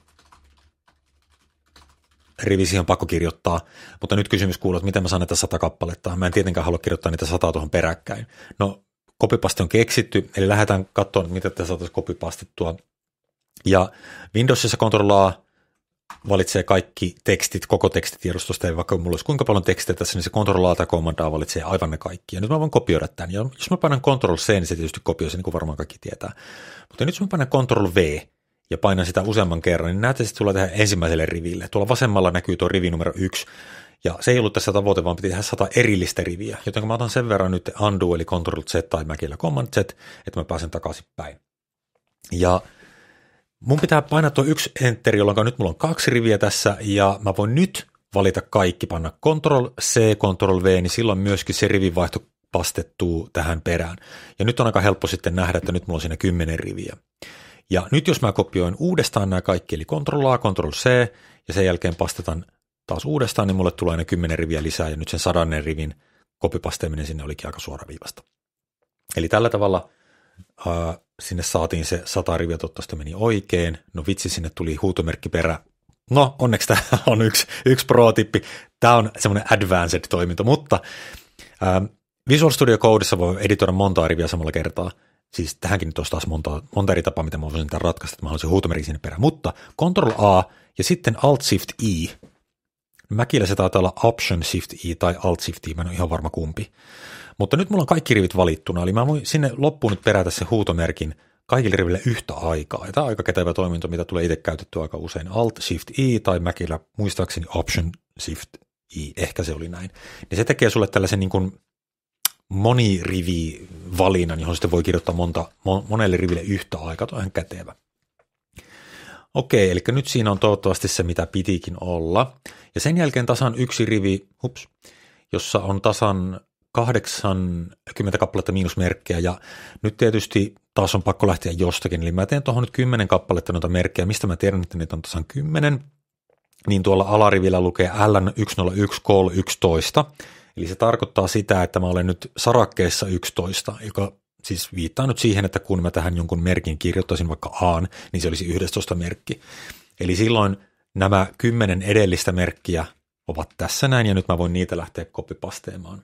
rivi siihen on pakko kirjoittaa, mutta nyt kysymys kuuluu, että miten mä saan näitä 100 kappaletta. Mä en tietenkään halua kirjoittaa niitä 100 tuohon peräkkäin. No copypaste on keksitty, eli lähdetään katsomaan, miten tätä saataisiin copypastettua. Ja Windowsissa Ctrl-A valitsee kaikki tekstit, koko tekstitiedostosta, ja vaikka mulla olisi kuinka paljon tekstejä tässä, niin se Ctrl-A tai Command-A valitsee aivan ne kaikki. Ja nyt mä voin kopioida tämän. Ja jos mä painan Ctrl-C, niin se tietysti kopioi sen, niin kuin varmaan kaikki tietää. Mutta nyt jos mä painan Ctrl-V ja painan sitä useamman kerran, niin näette, että tulee tehdä ensimmäiselle riville. Tuolla vasemmalla näkyy tuo rivi numero 1. Ja se ei ollut tässä tavoite, vaan piti tehdä 100 erillistä riviä. Joten mä otan sen verran nyt undo, eli Ctrl-Z tai Macillä Command-Z, että mä pääsen takaisin päin. Ja mun pitää painaa tuo 1 Enter, jolloin nyt mulla on 2 riviä tässä, ja mä voin nyt valita kaikki, panna Ctrl-C, Ctrl-V, niin silloin myöskin se rivinvaihto pastettuu tähän perään. Ja nyt on aika helppo sitten nähdä, että nyt mulla on siinä 10 riviä. Ja nyt jos mä kopioin uudestaan nämä kaikki, eli Ctrl-A, Ctrl-C, ja sen jälkeen pastetaan taas uudestaan, niin mulle tulee ne 10 riviä lisää, ja nyt sen 100 rivin kopipasteeminen sinne olikin aika suoraviivasta. Eli tällä tavalla sinne saatiin se 100 riviä, toivottavasti meni oikein. No vitsi, sinne tuli huutomerkki perä. No onneksi tämä on yksi pro-tippi. Tämä on semmoinen advanced-toiminto, mutta Visual Studio Codessa voi editoida montaa riviä samalla kertaa. Siis tähänkin nyt olisi taas monta eri tapaa, mitä mä voisin tämän ratkaista, että mä haluaisin huutomerkki sinne perään. Mutta Ctrl-A ja sitten Alt-Shift-I. Mäkillä se taitaa olla Option-Shift-I tai Alt-Shift-I, mä en ole ihan varma kumpi. Mutta nyt mulla on kaikki rivit valittuna, eli mä voin sinne loppuun nyt perätä sen huutomerkin kaikille riville yhtä aikaa. Ja tämä on aika kätevä toiminto, mitä tulee itse käytettyä aika usein. Alt-Shift-I tai Macillä muistaakseni Option-Shift-I, ehkä se oli näin. Niin se tekee sulle tällaisen niin kuin monirivi-valinnan, johon sitten voi kirjoittaa monelle riville yhtä aikaa. Tuo on ihan kätevä. Okei, eli nyt siinä on toivottavasti se, mitä pitikin olla. Ja sen jälkeen tasan yksi rivi, jossa on tasan 80 kappaletta miinusmerkkejä, ja nyt tietysti taas on pakko lähteä jostakin, eli mä teen tuohon nyt 10 kappaletta noita merkkejä, mistä mä tiedän, että niitä on tasan 10, niin tuolla alarivillä lukee LN101 call 11, eli se tarkoittaa sitä, että mä olen nyt sarakkeessa 11, joka siis viittaa nyt siihen, että kun mä tähän jonkun merkin kirjoittaisin vaikka A:n, niin se olisi 11 merkki. Eli silloin nämä 10 edellistä merkkiä ovat tässä näin, ja nyt mä voin niitä lähteä copypasteemaan.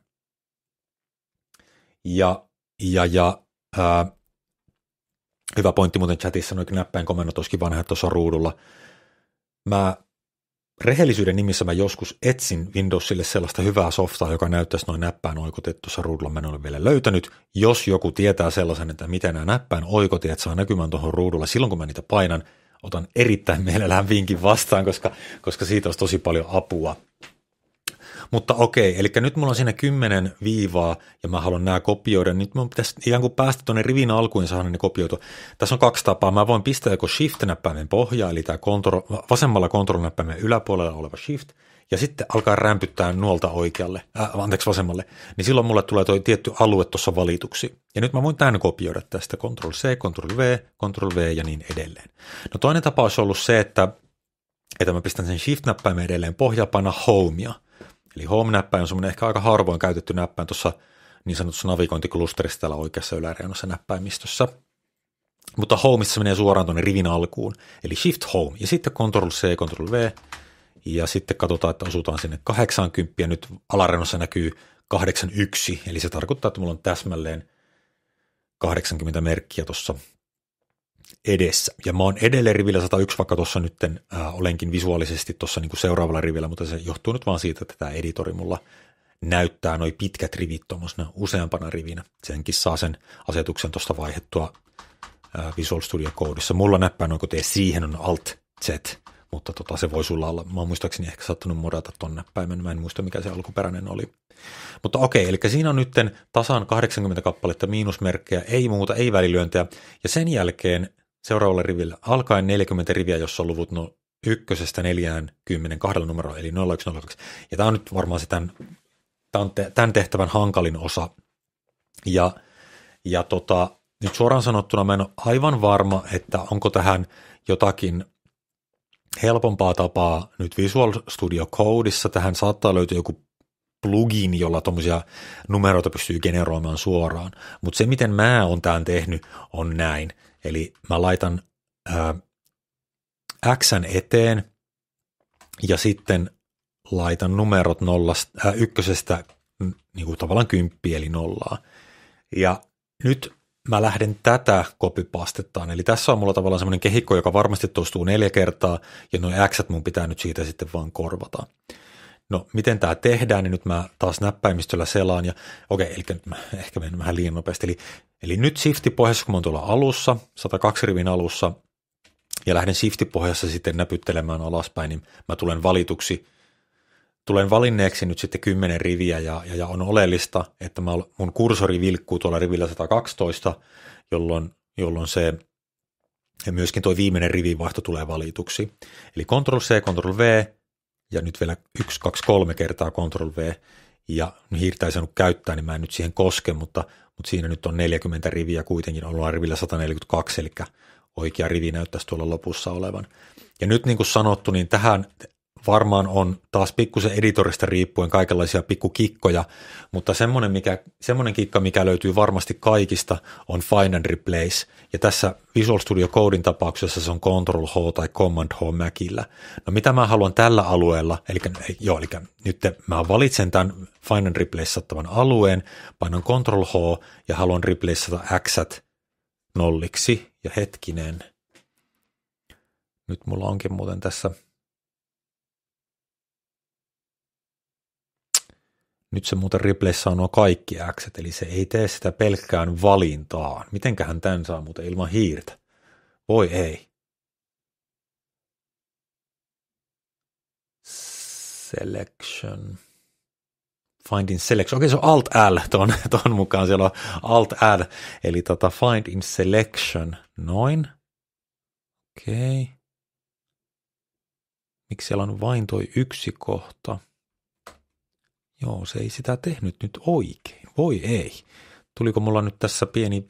Hyvä pointti muuten chatissa, noin näppäinkomennot olisikin kiva nähdä tuossa ruudulla. Rehellisyyden nimissä mä joskus etsin Windowsille sellaista hyvää softaa, joka näyttäisi noin näppäin oikotet tuossa ruudulla. Mä en ole vielä löytänyt. Jos joku tietää sellaisen, että miten nämä näppäin oikotiet saa näkymään tuohon ruudulla silloin, kun mä niitä painan, otan erittäin mielellään vinkin vastaan, koska siitä olisi tosi paljon apua. Mutta okei, eli nyt mulla on siinä 10 viivaa ja mä haluan nämä kopioida. Nyt mun pitäisi ikään kuin päästä tuonne rivin alkuun ja saada ne kopioitua. Tässä on 2 tapaa. Mä voin pistää joko Shift-näppäimen pohjaa, eli tämä vasemmalla Control-näppäimen yläpuolella oleva Shift, ja sitten alkaa rämpyttää nuolta vasemmalle. Niin silloin mulle tulee tuo tietty alue tuossa valituksi. Ja nyt mä voin tämän kopioida tästä Ctrl-C, Ctrl-V, Ctrl-V ja niin edelleen. No toinen tapa olisi ollut se, että mä pistän sen Shift-näppäimen edelleen pohjaa, paina Homea. Eli Home-näppäin on semmoinen ehkä aika harvoin käytetty näppäin tuossa niin sanotussa navigointiklusterissa täällä oikeassa yläreunassa näppäimistössä. Mutta Homeissa se menee suoraan tuonne rivin alkuun, eli Shift Home ja sitten Ctrl-C, Ctrl-V ja sitten katsotaan, että osutaan sinne 80 ja nyt alareunassa näkyy 81, eli se tarkoittaa, että mulla on täsmälleen 80 merkkiä tuossa edessä. Ja mä oon edelleen rivillä 101, vaikka tuossa nyt olenkin visuaalisesti tuossa niinku seuraavalla rivillä, mutta se johtuu nyt vaan siitä, että tämä editori mulla näyttää noi pitkät rivit tuommoisena useampana rivinä. Senkin saa sen asetuksen tuosta vaihdettua Visual Studio Codeissa. Mulla näppäin oikein siihen on Alt-Z, mutta se voi sulla olla. Mä oon muistaakseni ehkä saattanut modata ton näppäimen, mä en muista mikä se alkuperäinen oli. Mutta okei, eli siinä on nyt tasan 80 kappaletta miinusmerkkejä, ei muuta, ei välilyöntejä, ja sen jälkeen seuraavalla rivillä alkaen 40 riviä, jossa on luvut 1–40 2 numeroa, eli 0102. Ja tämä on nyt varmaan se tämän tehtävän hankalin osa. Ja nyt suoraan sanottuna mä en ole aivan varma, että onko tähän jotakin helpompaa tapaa nyt Visual Studio Codeissa. Tähän saattaa löytyä joku plugin, jolla tuommoisia numeroita pystyy generoimaan suoraan. Mutta se, miten mä oon tämän tehnyt, on näin. Eli mä laitan X:n eteen ja sitten laitan numerot 1:stä niin kuin tavallaan 10 eli 0. Ja nyt mä lähden tätä copypastettaan. Eli tässä on mulla tavallaan semmoinen kehikko, joka varmasti toistuu 4 kertaa ja nuo X:t mun pitää nyt siitä sitten vaan korvata. No, miten tämä tehdään, niin nyt mä taas näppäimistöllä selaan ja okei, eli mä ehkä menen vähän liian nopeasti. Eli nyt Shifti-pohjassa, kun mä oon tuolla alussa, 102 rivin alussa, ja lähden Shifti-pohjassa sitten näpyttelemään alaspäin, niin mä tulen valinneeksi nyt sitten 10 riviä ja on oleellista, että mun kursori vilkkuu tuolla rivillä 112, jolloin se ja myöskin tuo viimeinen rivivaihto tulee valituksi. Eli Ctrl-C, Ctrl-V, ja nyt vielä 1, 2, 3 kertaa Ctrl-V, ja hiirtä ei saanut käyttää, niin mä en nyt siihen koske, mutta siinä nyt on 40 riviä kuitenkin, ollaan rivillä 142, eli oikea rivi näyttäisi tuolla lopussa olevan. Ja nyt niin kuin sanottu, niin tähän varmaan on taas pikkusen editorista riippuen kaikenlaisia pikkukikkoja, mutta semmoinen kikka, mikä löytyy varmasti kaikista, on Find and Replace, ja tässä Visual Studio Codein tapauksessa se on Ctrl-H tai Command-H Macillä. No mitä mä haluan tällä alueella, eli nyt mä valitsen tämän Find and Replace-sattavan alueen, painan Ctrl-H ja haluan replaceata X:t nolliksi, ja hetkinen, nyt mulla onkin muuten tässä nyt se muuten replaceaa nuo kaikki X:t, eli se ei tee sitä pelkkään valintaan. Mitenköhän tämän saa muuten ilman hiirtä? Voi ei. Selection. Find in selection. Okei, se on Alt-L ton mukaan. Siellä on Alt-L, eli find in selection. Noin. Okei. Miksi siellä on vain toi yksi kohta? Joo, se ei sitä tehnyt nyt oikein. Voi ei. Tuliko mulla nyt tässä pieni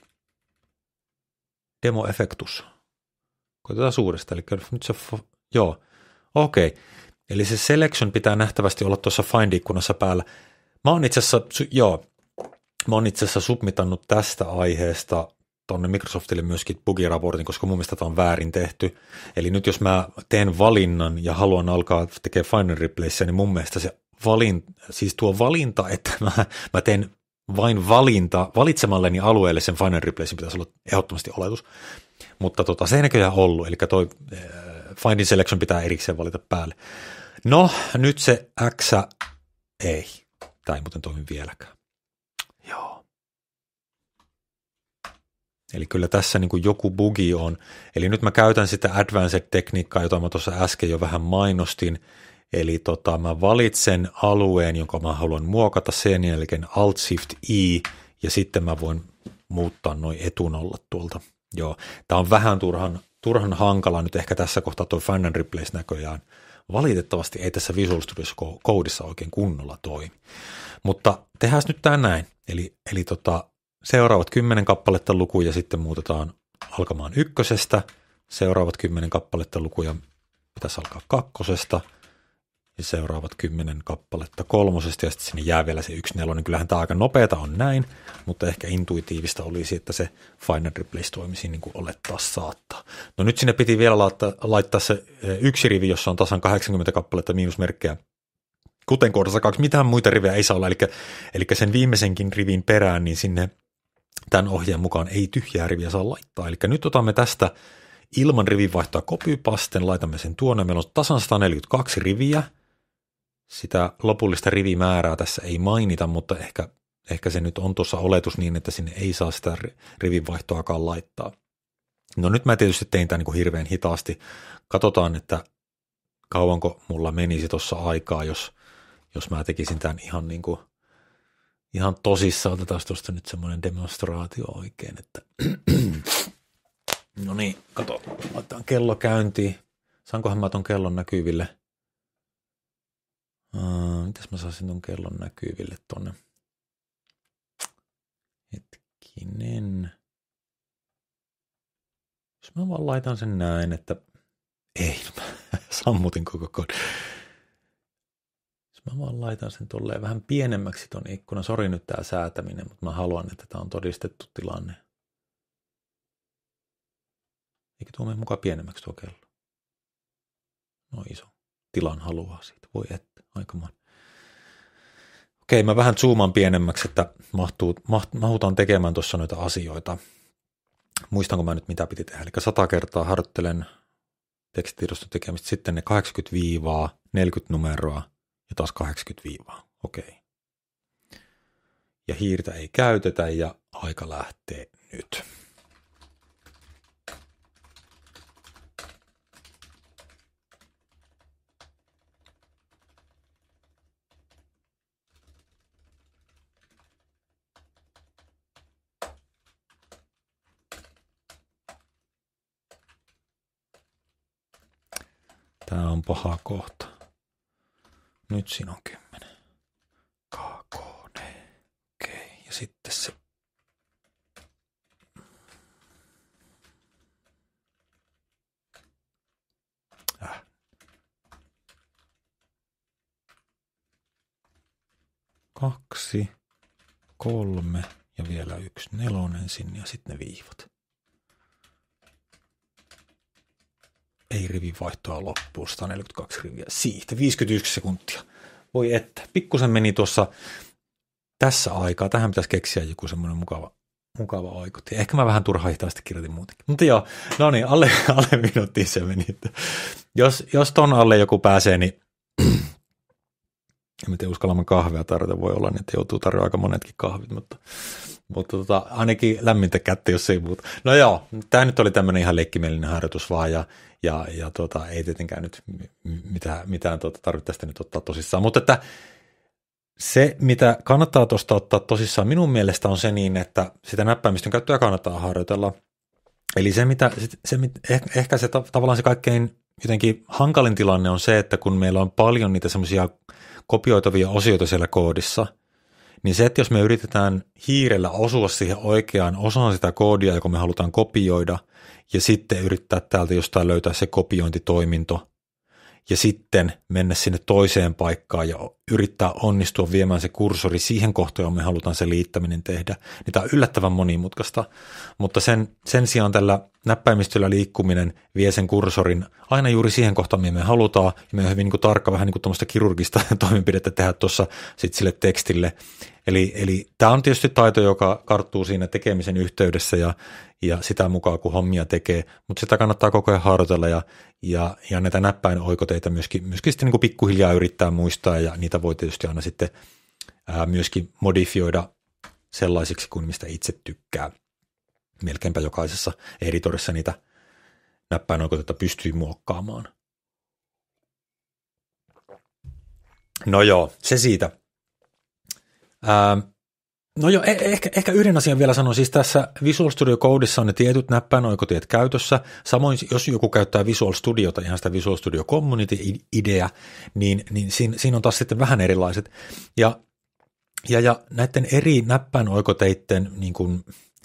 demo-efektus? Koitetaan suuresta. Eli nyt se, joo, okei. Eli se selection pitää nähtävästi olla tuossa Find-ikkunassa päällä. Mä oon itse asiassa submitannut tästä aiheesta tuonne Microsoftille myöskin bugiraportin, koska mun mielestä tämä on väärin tehty. Eli nyt jos mä teen valinnan ja haluan alkaa tekemään Find and Replacea, niin mun mielestä se tuo valinta, että mä teen vain valitsemalleni alueelle sen Find and Replacein pitäisi olla ehdottomasti oletus. Mutta se ei näköjään ollut, eli toi Finding Selection pitää erikseen valita päälle. No, nyt se X ei. Tämä ei muuten toimi vieläkään. Joo. Eli kyllä tässä niin kuin joku bugi on. Eli nyt mä käytän sitä advanced-tekniikkaa, jota mä tuossa äsken jo vähän mainostin. Eli mä valitsen alueen, jonka mä haluan muokata, sen jälkeen Alt-Shift-I, ja sitten mä voin muuttaa noin etunollat tuolta. Joo, tää on vähän turhan hankala nyt ehkä tässä kohtaa tuo Find and Replace näköjään. Valitettavasti ei tässä Visual Studio Codeissa oikein kunnolla toimi. Mutta tehdään nyt tää näin. Eli seuraavat 10 kappaletta lukuja sitten muutetaan alkamaan 1. Seuraavat 10 kappaletta lukuja pitäisi alkaa 2. Ja seuraavat 10 kappaletta 3. ja sitten sinne jää vielä se 1 4. Kyllähän tämä aika nopeata on näin, mutta ehkä intuitiivista olisi, että se Find and Replace toimisi niin kuin olettaa saattaa. No nyt sinne piti vielä laittaa se yksi rivi, jossa on tasan 80 kappaletta miinusmerkkejä. Kuten kohdassa 2, mitään muita rivejä ei saa olla, eli sen viimeisenkin rivin perään, niin sinne tämän ohjeen mukaan ei tyhjää riviä saa laittaa. Eli nyt otamme tästä ilman rivinvaihtoa copy-pasten, laitamme sen tuonne. Meillä on tasan 142 riviä. Sitä lopullista rivimäärää tässä ei mainita, mutta ehkä se nyt on tuossa oletus niin, että sinne ei saa sitä rivinvaihtoakaan laittaa. No nyt mä tietysti tein tämän niin kuin hirveän hitaasti. Katsotaan, että kauanko mulla menisi tuossa aikaa, jos mä tekisin tämän ihan tosissaan. Otetaan tuosta nyt semmoinen demonstraatio oikein, että no niin, kato, laitetaan kello käyntiin. Saankohan mä ton kellon näkyville? Mitäs mä saisin ton kellon näkyville tonne? Hetkinen. Jos mä vaan laitan sen näin, että ei, mä sammutin koko kodin. Jos mä vaan laitan sen tolleen vähän pienemmäksi ton ikkunan. Sori nyt tää säätäminen, mutta mä haluan, että tää on todistettu tilanne. Eikö tuo mene mukaan pienemmäksi tuo kello? No iso. Tilan haluaa siitä. Voi että. Aikamoinen. Okei, mä vähän zoomaan pienemmäksi, että mahutaan tekemään tuossa noita asioita. Muistanko mä nyt mitä piti tehdä? Eli 100 kertaa harjoittelen tekstitiedoston tekemistä, sitten ne 80 viivaa, 40 numeroa ja taas 80 viivaa. Okei. Ja hiirtä ei käytetä ja aika lähtee nyt. Tämä on paha kohta. Nyt siinä on 10. KKD. Okei. Ja sitten se. Kaksi, 3 ja vielä 1 4 sinne ja sitten ne viivat. Ei rivivaihtoa loppuun, 142 riviä. Siitä 51 sekuntia. Voi että. Pikkusen meni tuossa tässä aikaa. Tähän pitäisi keksiä joku semmoinen mukava oikotie. Ehkä mä vähän turhaan hitaasti kirjoitin muutenkin. Mutta joo, no niin, alle minuuttiin se meni. Jos ton alle joku pääsee, niin en tiedä uskallamaan kahvia tarjota. Voi olla, niin että joutuu tarjoamaan aika monetkin kahvit, mutta ainakin lämmintä kättä, jos ei muuta. No joo, tämä nyt oli tämmöinen ihan leikkimielinen harjoitus vaan, ja ei tietenkään nyt mitään tarvitse nyt ottaa tosissaan. Mutta että se, mitä kannattaa tuosta ottaa tosissaan minun mielestä on se niin, että sitä näppäimistön käyttöä kannattaa harjoitella. Eli ehkä se tavallaan se kaikkein jotenkin hankalin tilanne on se, että kun meillä on paljon niitä semmoisia kopioitavia osioita siellä koodissa, niin se, että jos me yritetään hiirellä osua siihen oikeaan osaan sitä koodia, joka me halutaan kopioida, ja sitten yrittää täältä jostain löytää se kopiointitoiminto, ja sitten mennä sinne toiseen paikkaan ja yrittää onnistua viemään se kursori siihen kohtaan, johon me halutaan se liittäminen tehdä. Niin tämä on yllättävän monimutkaista, mutta sen sijaan tällä näppäimistöllä liikkuminen vie sen kursorin aina juuri siihen kohtaan, mihin me halutaan, ja me on hyvin niin kuin tarkka, vähän niin kuin tuommoista kirurgista toimenpidettä tehdä tuossa sitten sille tekstille. Eli tämä on tietysti taito, joka karttuu siinä tekemisen yhteydessä ja sitä mukaan, kun hommia tekee, mutta sitä kannattaa koko ajan harjoitella ja näitä näppäinoikoteita myöskin sitten niin kuin pikkuhiljaa yrittää muistaa, ja niitä voi tietysti aina sitten myöskin modifioida sellaisiksi kuin mistä itse tykkää. Melkeinpä jokaisessa editorissa niitä näppäinoikoteita pystyy muokkaamaan. No joo, se siitä. No joo, ehkä yhden asian vielä sanon, siis tässä Visual Studio Codeissa on ne tietyt näppäinoikotiet käytössä, samoin jos joku käyttää Visual Studiota, ihan sitä Visual Studio Community-idea, niin siinä on taas sitten vähän erilaiset, ja näiden eri näppäinoikoteiden niin kuin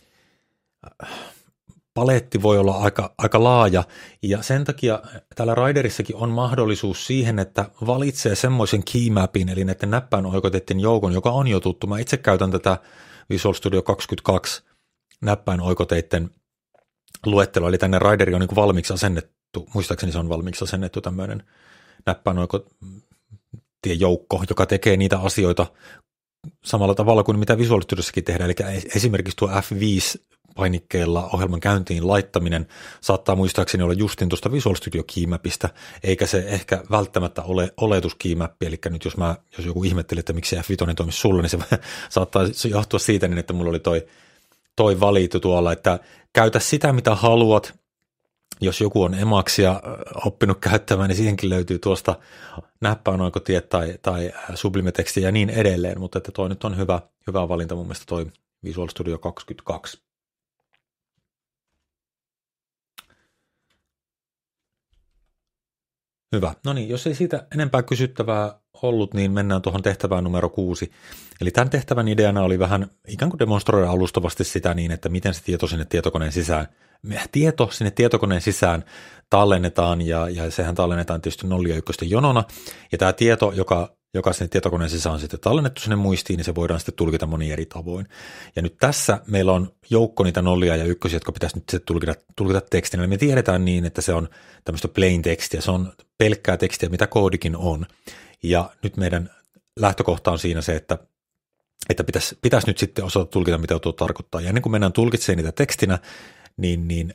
paletti voi olla aika laaja, ja sen takia täällä Riderissakin on mahdollisuus siihen, että valitsee semmoisen keymapin, eli näiden näppäinoikoteiden joukon, joka on jo tuttu. Mä itse käytän tätä Visual Studio 22 näppäinoikoteiden luettelua, eli tänne Rideri on niin kuin valmiiksi asennettu, muistaakseni se on valmiiksi asennettu tämmöinen näppäinoikotien joukko, joka tekee niitä asioita samalla tavalla kuin mitä Visual Studiossakin tehdään, eli esimerkiksi tuo F5-painikkeella ohjelman käyntiin laittaminen saattaa muistaakseni olla justin tuosta Visual Studio keymapista, eikä se ehkä välttämättä ole oletuskeymappi, eli nyt jos joku ihmettelee, että miksi F5 toimisi sulla, niin se saattaa johtua siitä, niin että mulla oli toi valittu tuolla, että käytä sitä mitä haluat. Jos joku on Emaxia oppinut käyttämään, niin siihenkin löytyy tuosta näppäinoikotiet tai Sublime-tekstiä ja niin edelleen, mutta että toi nyt on hyvä valinta mun mielestä toi Visual Studio 22. Hyvä. No niin, jos ei siitä enempää kysyttävää ollut, niin mennään tuohon tehtävään numero 6. Eli tämän tehtävän ideana oli vähän ikään kuin demonstroida alustavasti sitä niin, että miten se tieto sinne tietokoneen sisään tallennetaan, ja sehän tallennetaan tietysti 0 ja 1 jonona, ja tämä tieto, joka sinne tietokoneen sisään on sitten tallennettu sinne muistiin, niin se voidaan sitten tulkita monin eri tavoin. Ja nyt tässä meillä on joukko niitä 0 ja 1, jotka pitäisi nyt sitten tulkita tekstinä. Eli me tiedetään niin, että se on tämmöistä plain tekstiä, se on pelkkää tekstiä, mitä koodikin on. Ja nyt meidän lähtökohta on siinä se, että pitäisi nyt sitten osata tulkita, mitä tuo tarkoittaa. Ja ennen kuin mennään tulkitsemaan niitä tekstinä, niin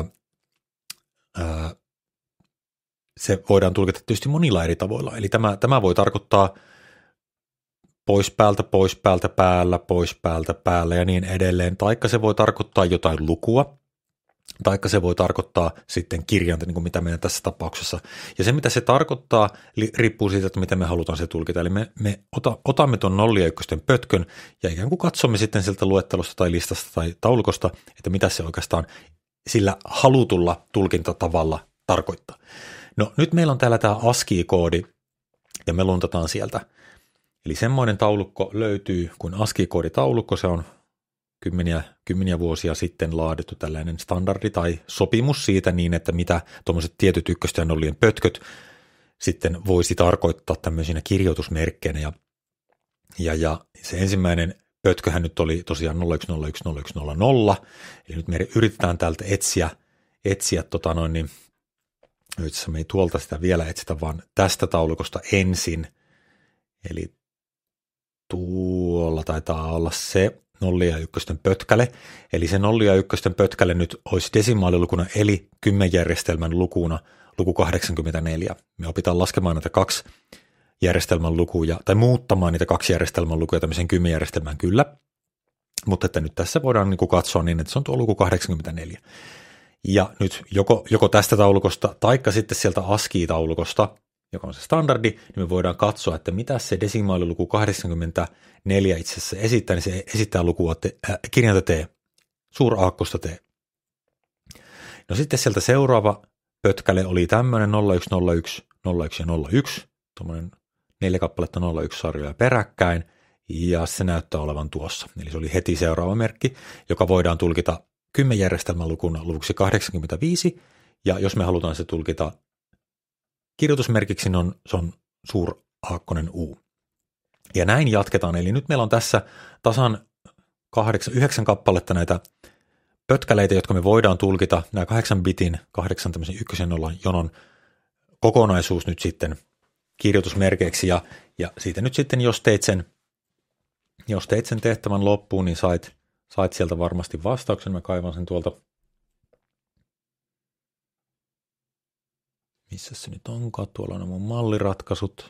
se voidaan tulkita tietysti monilla eri tavoilla. Eli tämä voi tarkoittaa pois päältä, päällä ja niin edelleen. Taikka se voi tarkoittaa jotain lukua, taikka se voi tarkoittaa sitten kirjainta, niin kuin mitä meidän tässä tapauksessa. Ja se, mitä se tarkoittaa, riippuu siitä, että miten me halutaan se tulkita. Eli me otamme tuon 0 ja 1 pötkön ja ikään kuin katsomme sitten sieltä luettelosta tai listasta tai taulukosta, että mitä se oikeastaan sillä halutulla tulkintatavalla tarkoittaa. No nyt meillä on täällä tämä ASCII-koodi ja me luntataan sieltä. Eli semmoinen taulukko löytyy kuin ASCII-kooditaulukko, se on kymmeniä vuosia sitten laadittu tällainen standardi tai sopimus siitä niin, että mitä tuommoiset tietyt ykkösten ja nollien pötköt sitten voisi tarkoittaa tämmöisinä kirjoitusmerkkeinä. Ja se ensimmäinen pötköhän nyt oli tosiaan 01010100, eli nyt me yritetään täältä etsiä nyt me ei tuolta sitä vielä etsitä, vaan tästä taulukosta ensin, eli tuolla taitaa olla se 0 ja 1 pötkäle, eli se 0 ja 1 pötkäle nyt olisi desimaalilukuna, eli 10-järjestelmän lukuna, luku 84. Me opitaan laskemaan näitä 2 järjestelmän lukuja, tai muuttamaan niitä 2 järjestelmän lukuja tämmöisen 10-järjestelmään kyllä, mutta että nyt tässä voidaan niin kuin katsoa niin, että se on tuo luku 84. Ja nyt joko tästä taulukosta, taikka sitten sieltä ASCII-taulukosta, joka on se standardi, niin me voidaan katsoa, että mitä se desimaaliluku 84 itse asiassa esittää, niin se esittää lukua kirjainta T, suuraakkosta T. No sitten sieltä seuraava pötkäle oli tämmöinen 0101, 01 ja 01, tuommoinen 4 kappaletta 01-sarjoja peräkkäin, ja se näyttää olevan tuossa. Eli se oli heti seuraava merkki, joka voidaan tulkita 10-järjestelmän lukuna luvuksi 85, ja jos me halutaan se tulkita kirjoitusmerkiksi se on suur aakkonen U. Ja näin jatketaan. Eli nyt meillä on tässä tasan 9 kappaletta näitä pötkäleitä, jotka me voidaan tulkita, nämä 8 bitin, 8 tämmöisen 1 ja 0 jonon kokonaisuus nyt sitten kirjoitusmerkeiksi. Ja siitä nyt sitten, jos teit sen tehtävän loppuun, niin sait sieltä varmasti vastauksen. Mä kaivan sen tuolta. Missä se nyt onkaan? Tuolla on mun malliratkaisut.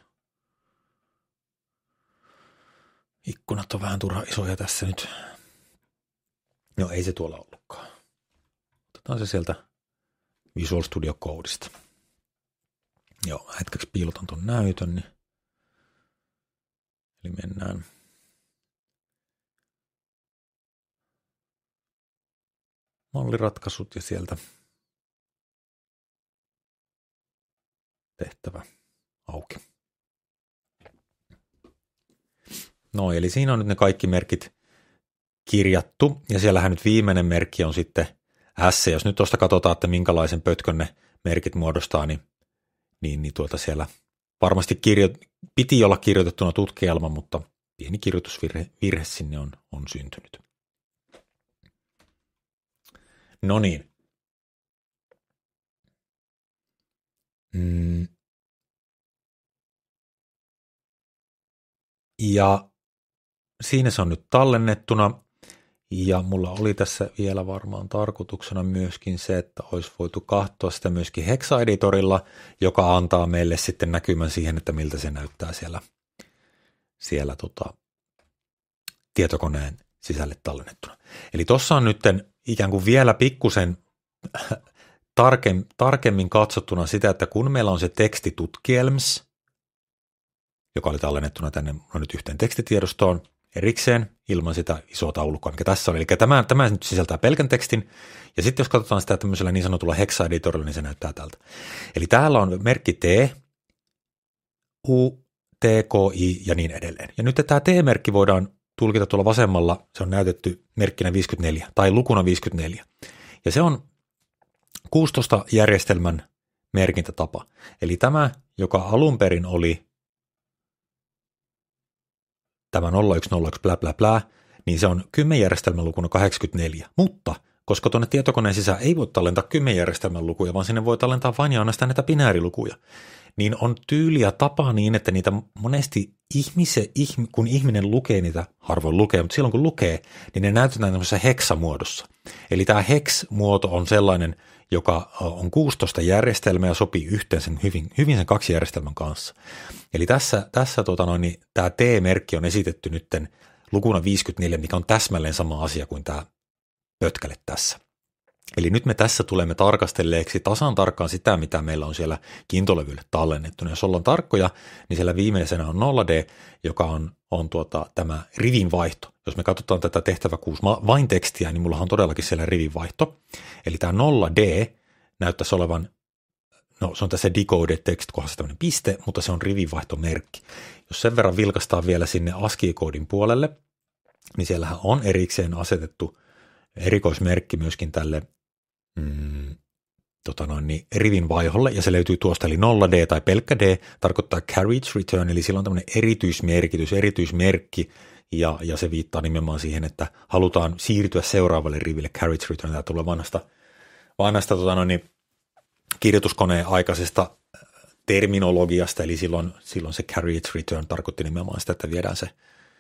Ikkunat on vähän turha isoja tässä nyt. No ei se tuolla ollutkaan. Otetaan se sieltä Visual Studio Codeista. Joo, hetkeksi piilotan ton näytön. Niin. Eli mennään. Malliratkaisut ja sieltä tehtävä auki. No eli siinä on nyt ne kaikki merkit kirjattu ja siellähän nyt viimeinen merkki on sitten S. Jos nyt tuosta katsotaan, että minkälaisen pötkön ne merkit muodostaa, niin siellä varmasti piti olla kirjoitettuna tutkielma, mutta pieni kirjoitusvirhe sinne on syntynyt. No niin. Ja siinä se on nyt tallennettuna ja mulla oli tässä vielä varmaan tarkoituksena myöskin se, että olisi voitu katsoa sitä myöskin Hexa-editorilla, joka antaa meille sitten näkymän siihen, että miltä se näyttää siellä tietokoneen sisälle tallennettuna. Eli tuossa on nyt ikään kuin vielä pikkusen tarkemmin katsottuna sitä, että kun meillä on se tekstitutkielms, joka oli tallennettuna tänne nyt yhteen tekstitiedostoon erikseen ilman sitä isoa taulukkoa, mikä tässä on. Eli tämä nyt sisältää pelkän tekstin, ja sitten jos katsotaan sitä tämmöisellä niin sanotulla Hexa-editorilla, niin se näyttää tältä. Eli täällä on merkki T, U, T, K, I ja niin edelleen. Ja nyt tämä T-merkki voidaan tulkita tuolla vasemmalla, se on näytetty merkkinä 54 tai lukuna 54. Ja se on 16 järjestelmän merkintätapa. Eli tämä, joka alun perin oli tämä 0101 blä blä blä, niin se on 10 järjestelmän lukuna 84. Mutta koska tuonne tietokoneen sisään ei voi tallentaa 10 järjestelmän lukuja, vaan sinne voi tallentaa vain ja ainoastaan näitä binäärilukuja, niin on tyyli ja tapa niin, että niitä monesti kun ihminen lukee niitä, harvoin lukee, mutta silloin kun lukee, niin ne näytetään tämmöisessä heksamuodossa. Eli tämä hex-muoto on sellainen, joka on 16 järjestelmää ja sopii yhteen sen hyvin sen 2 järjestelmän kanssa. Eli tässä niin tämä T-merkki on esitetty nytten lukuna 54, mikä on täsmälleen sama asia kuin tämä pötkäle tässä. Eli nyt me tässä tulemme tarkastelleeksi tasan tarkkaan sitä, mitä meillä on siellä kiintolevylle tallennettuna. Jos ollaan tarkkoja, niin siellä viimeisenä on 0D, joka on tämä rivin vaihto. Jos me katsotaan tätä tehtävä 6 vain tekstiä, niin mulla on todellakin siellä rivin vaihto. Eli tämä 0D näyttäisi olevan, no se on tässä decoded text kohdassa tämmöinen piste, mutta se on rivinvaihtomerkki. Jos sen verran vilkastaan vielä sinne ASCII-koodin puolelle, niin siellähän on erikseen asetettu erikoismerkki myöskin tälle rivin vaiholle, ja se löytyy tuosta, eli 0D tai pelkkä D tarkoittaa carriage return, eli sillä on tämmöinen erityismerkitys, erityismerkki, ja se viittaa nimenomaan siihen, että halutaan siirtyä seuraavalle riville carriage return, tämä tulee vanhasta kirjoituskoneen aikaisesta terminologiasta, eli silloin se carriage return tarkoitti nimenomaan sitä, että viedään se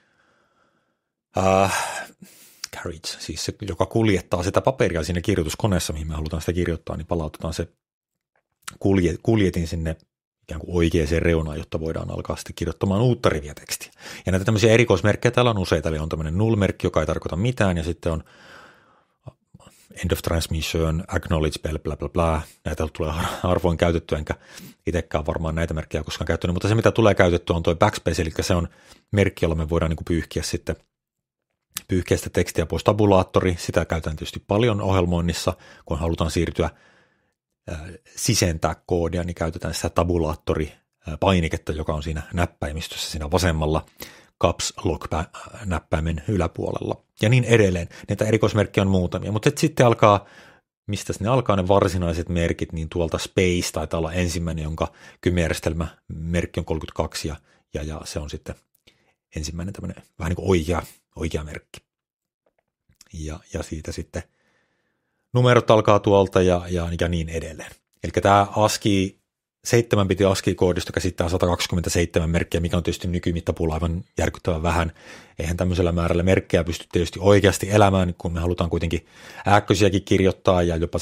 carriage, siis se, joka kuljettaa sitä paperia siinä kirjoituskoneessa, mihin me halutaan sitä kirjoittaa, niin palautetaan se kuljetin sinne ikään kuin oikeaan reunaan, jotta voidaan alkaa sitten kirjoittamaan uutta riviä tekstiä. Ja näitä tämmöisiä erikoismerkkejä täällä on useita, eli on tämmöinen null-merkki, joka ei tarkoita mitään, ja sitten on end of transmission, acknowledge, bla bla bla. Näitä tulee harvoin käytettyä, enkä itsekään varmaan näitä merkkejä koskaan käyttänyt, mutta se mitä tulee käytettyä on tuo backspace, eli se on merkki, jolla me voidaan niin kuin pyyhkiä sitä tekstiä pois. Tabulaattori, sitä käytetään tietysti paljon ohjelmoinnissa, kun halutaan siirtyä sisentää koodia, niin käytetään sitä tabulaattori-painiketta, joka on siinä näppäimistössä siinä vasemmalla caps lock-näppäimen yläpuolella ja niin edelleen. Näitä erikoismerkkejä on muutamia, mutta sitten alkaa mistä ne alkaa ne varsinaiset merkit, niin tuolta Space taitaa olla ensimmäinen, jonka kymmenjärjestelmä merkki on 32 ja se on sitten ensimmäinen tämmöinen vähän niin kuin oikea merkki. Ja siitä sitten numerot alkaa tuolta ja niin edelleen. Eli tämä ASCII 7-biti ASCII-koodisto käsittää 127 merkkiä, mikä on tietysti nykymittapuulla aivan järkyttävän vähän. Eihän tämmöisellä määrällä merkkejä pysty tietysti oikeasti elämään, kun me halutaan kuitenkin ääkkösiäkin kirjoittaa ja jopa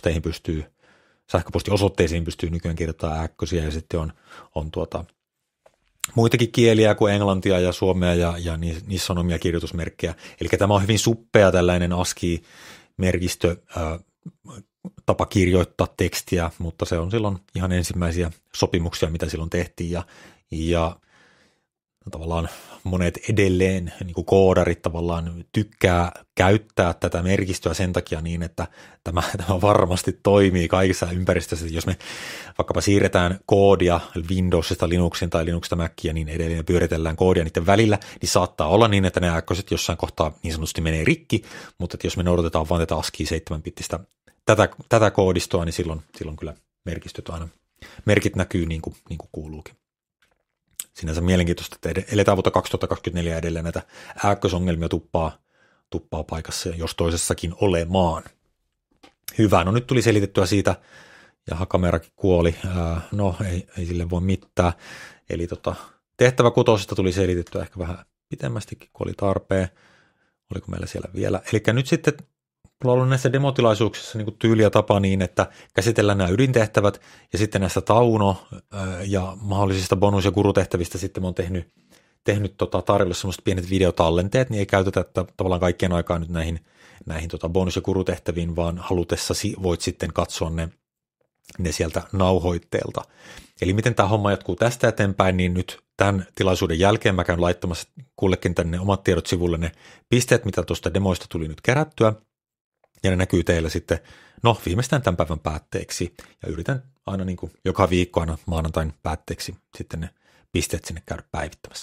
sähköpostiosoitteisiin pystyy nykyään kirjoittamaan ääkkösiä ja sitten on muitakin kieliä kuin englantia ja suomea ja niissä on omia kirjoitusmerkkejä. Eli tämä on hyvin suppea tällainen ASCII-merkistö tapa kirjoittaa tekstiä, mutta se on silloin ihan ensimmäisiä sopimuksia, mitä silloin tehtiin ja tavallaan monet edelleen niin kuin koodarit tavallaan tykkää käyttää tätä merkistöä sen takia niin, että tämä varmasti toimii kaikissa ympäristöissä. Jos me vaikkapa siirretään koodia Windowsista Linuxiin tai Linuxista Maciin ja niin edelleen ja pyöritellään koodia niiden välillä, niin saattaa olla niin, että ne ääkköset jossain kohtaa niin sanotusti menee rikki, mutta että jos me noudatetaan vain tätä ASCII 7-bittistä tätä koodistoa, niin silloin kyllä merkistöt aina, merkit näkyy niin kuin kuuluukin. Sinänsä mielenkiintoista, että eletään vuotta 2024 edelleen näitä ääkkösongelmia tuppaa paikassa ja jos toisessakin olemaan. Hyvä, no nyt tuli selitettyä siitä ja Hakamerakin kuoli, no ei sille voi mitään. Eli tehtävä 6 tuli selitettyä ehkä vähän pitemmästikin, kun oli tarpeen. Oliko meillä siellä vielä? Eli nyt sitten mulla on ollut näissä demotilaisuuksissa niin kuin tyyli ja tapa niin, että käsitellään nämä ydintehtävät ja sitten näistä Tauno ja mahdollisista bonus- ja gurutehtävistä sitten mä oon tehnyt tarjolla semmoiset pienet videotallenteet, niin ei käytetä tavallaan kaikkien aikaa nyt näihin bonus- ja gurutehtäviin, vaan halutessasi voit sitten katsoa ne sieltä nauhoitteelta. Eli miten tämä homma jatkuu tästä eteenpäin, niin nyt tämän tilaisuuden jälkeen mä käyn laittamassa kullekin tänne omat tiedot sivulle ne pisteet, mitä tuosta demoista tuli nyt kerättyä. Ja ne näkyy teillä sitten, viimeistään tämän päivän päätteeksi. Ja yritän aina niin kuin joka viikko aina maanantain päätteeksi sitten ne pisteet sinne käydä päivittämässä.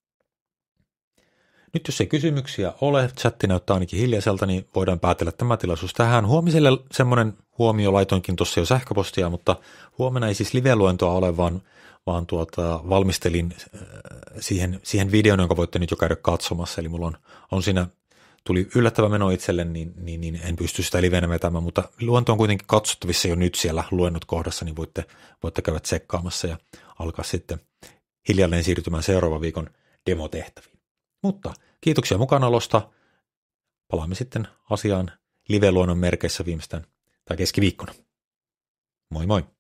Nyt jos ei kysymyksiä ole, chatti näyttää ainakin hiljaiselta, niin voidaan päätellä tämä tilaisuus tähän. Huomiselle semmoinen huomio laitoinkin tuossa jo sähköpostia, mutta huomenna ei siis live-luentoa ole, vaan valmistelin siihen videon, jonka voitte nyt jo käydä katsomassa. Eli mulla on siinä tuli yllättävä meno itselle, niin en pysty sitä livenä vetämään, mutta luento on kuitenkin katsottavissa jo nyt siellä luennot kohdassa, niin voitte käydä tsekkaamassa ja alkaa sitten hiljalleen siirtymään seuraavan viikon demotehtäviin. Mutta kiitoksia mukanaolosta. Palaamme sitten asiaan live-luennon merkeissä viimeistään tai keskiviikkona. Moi moi!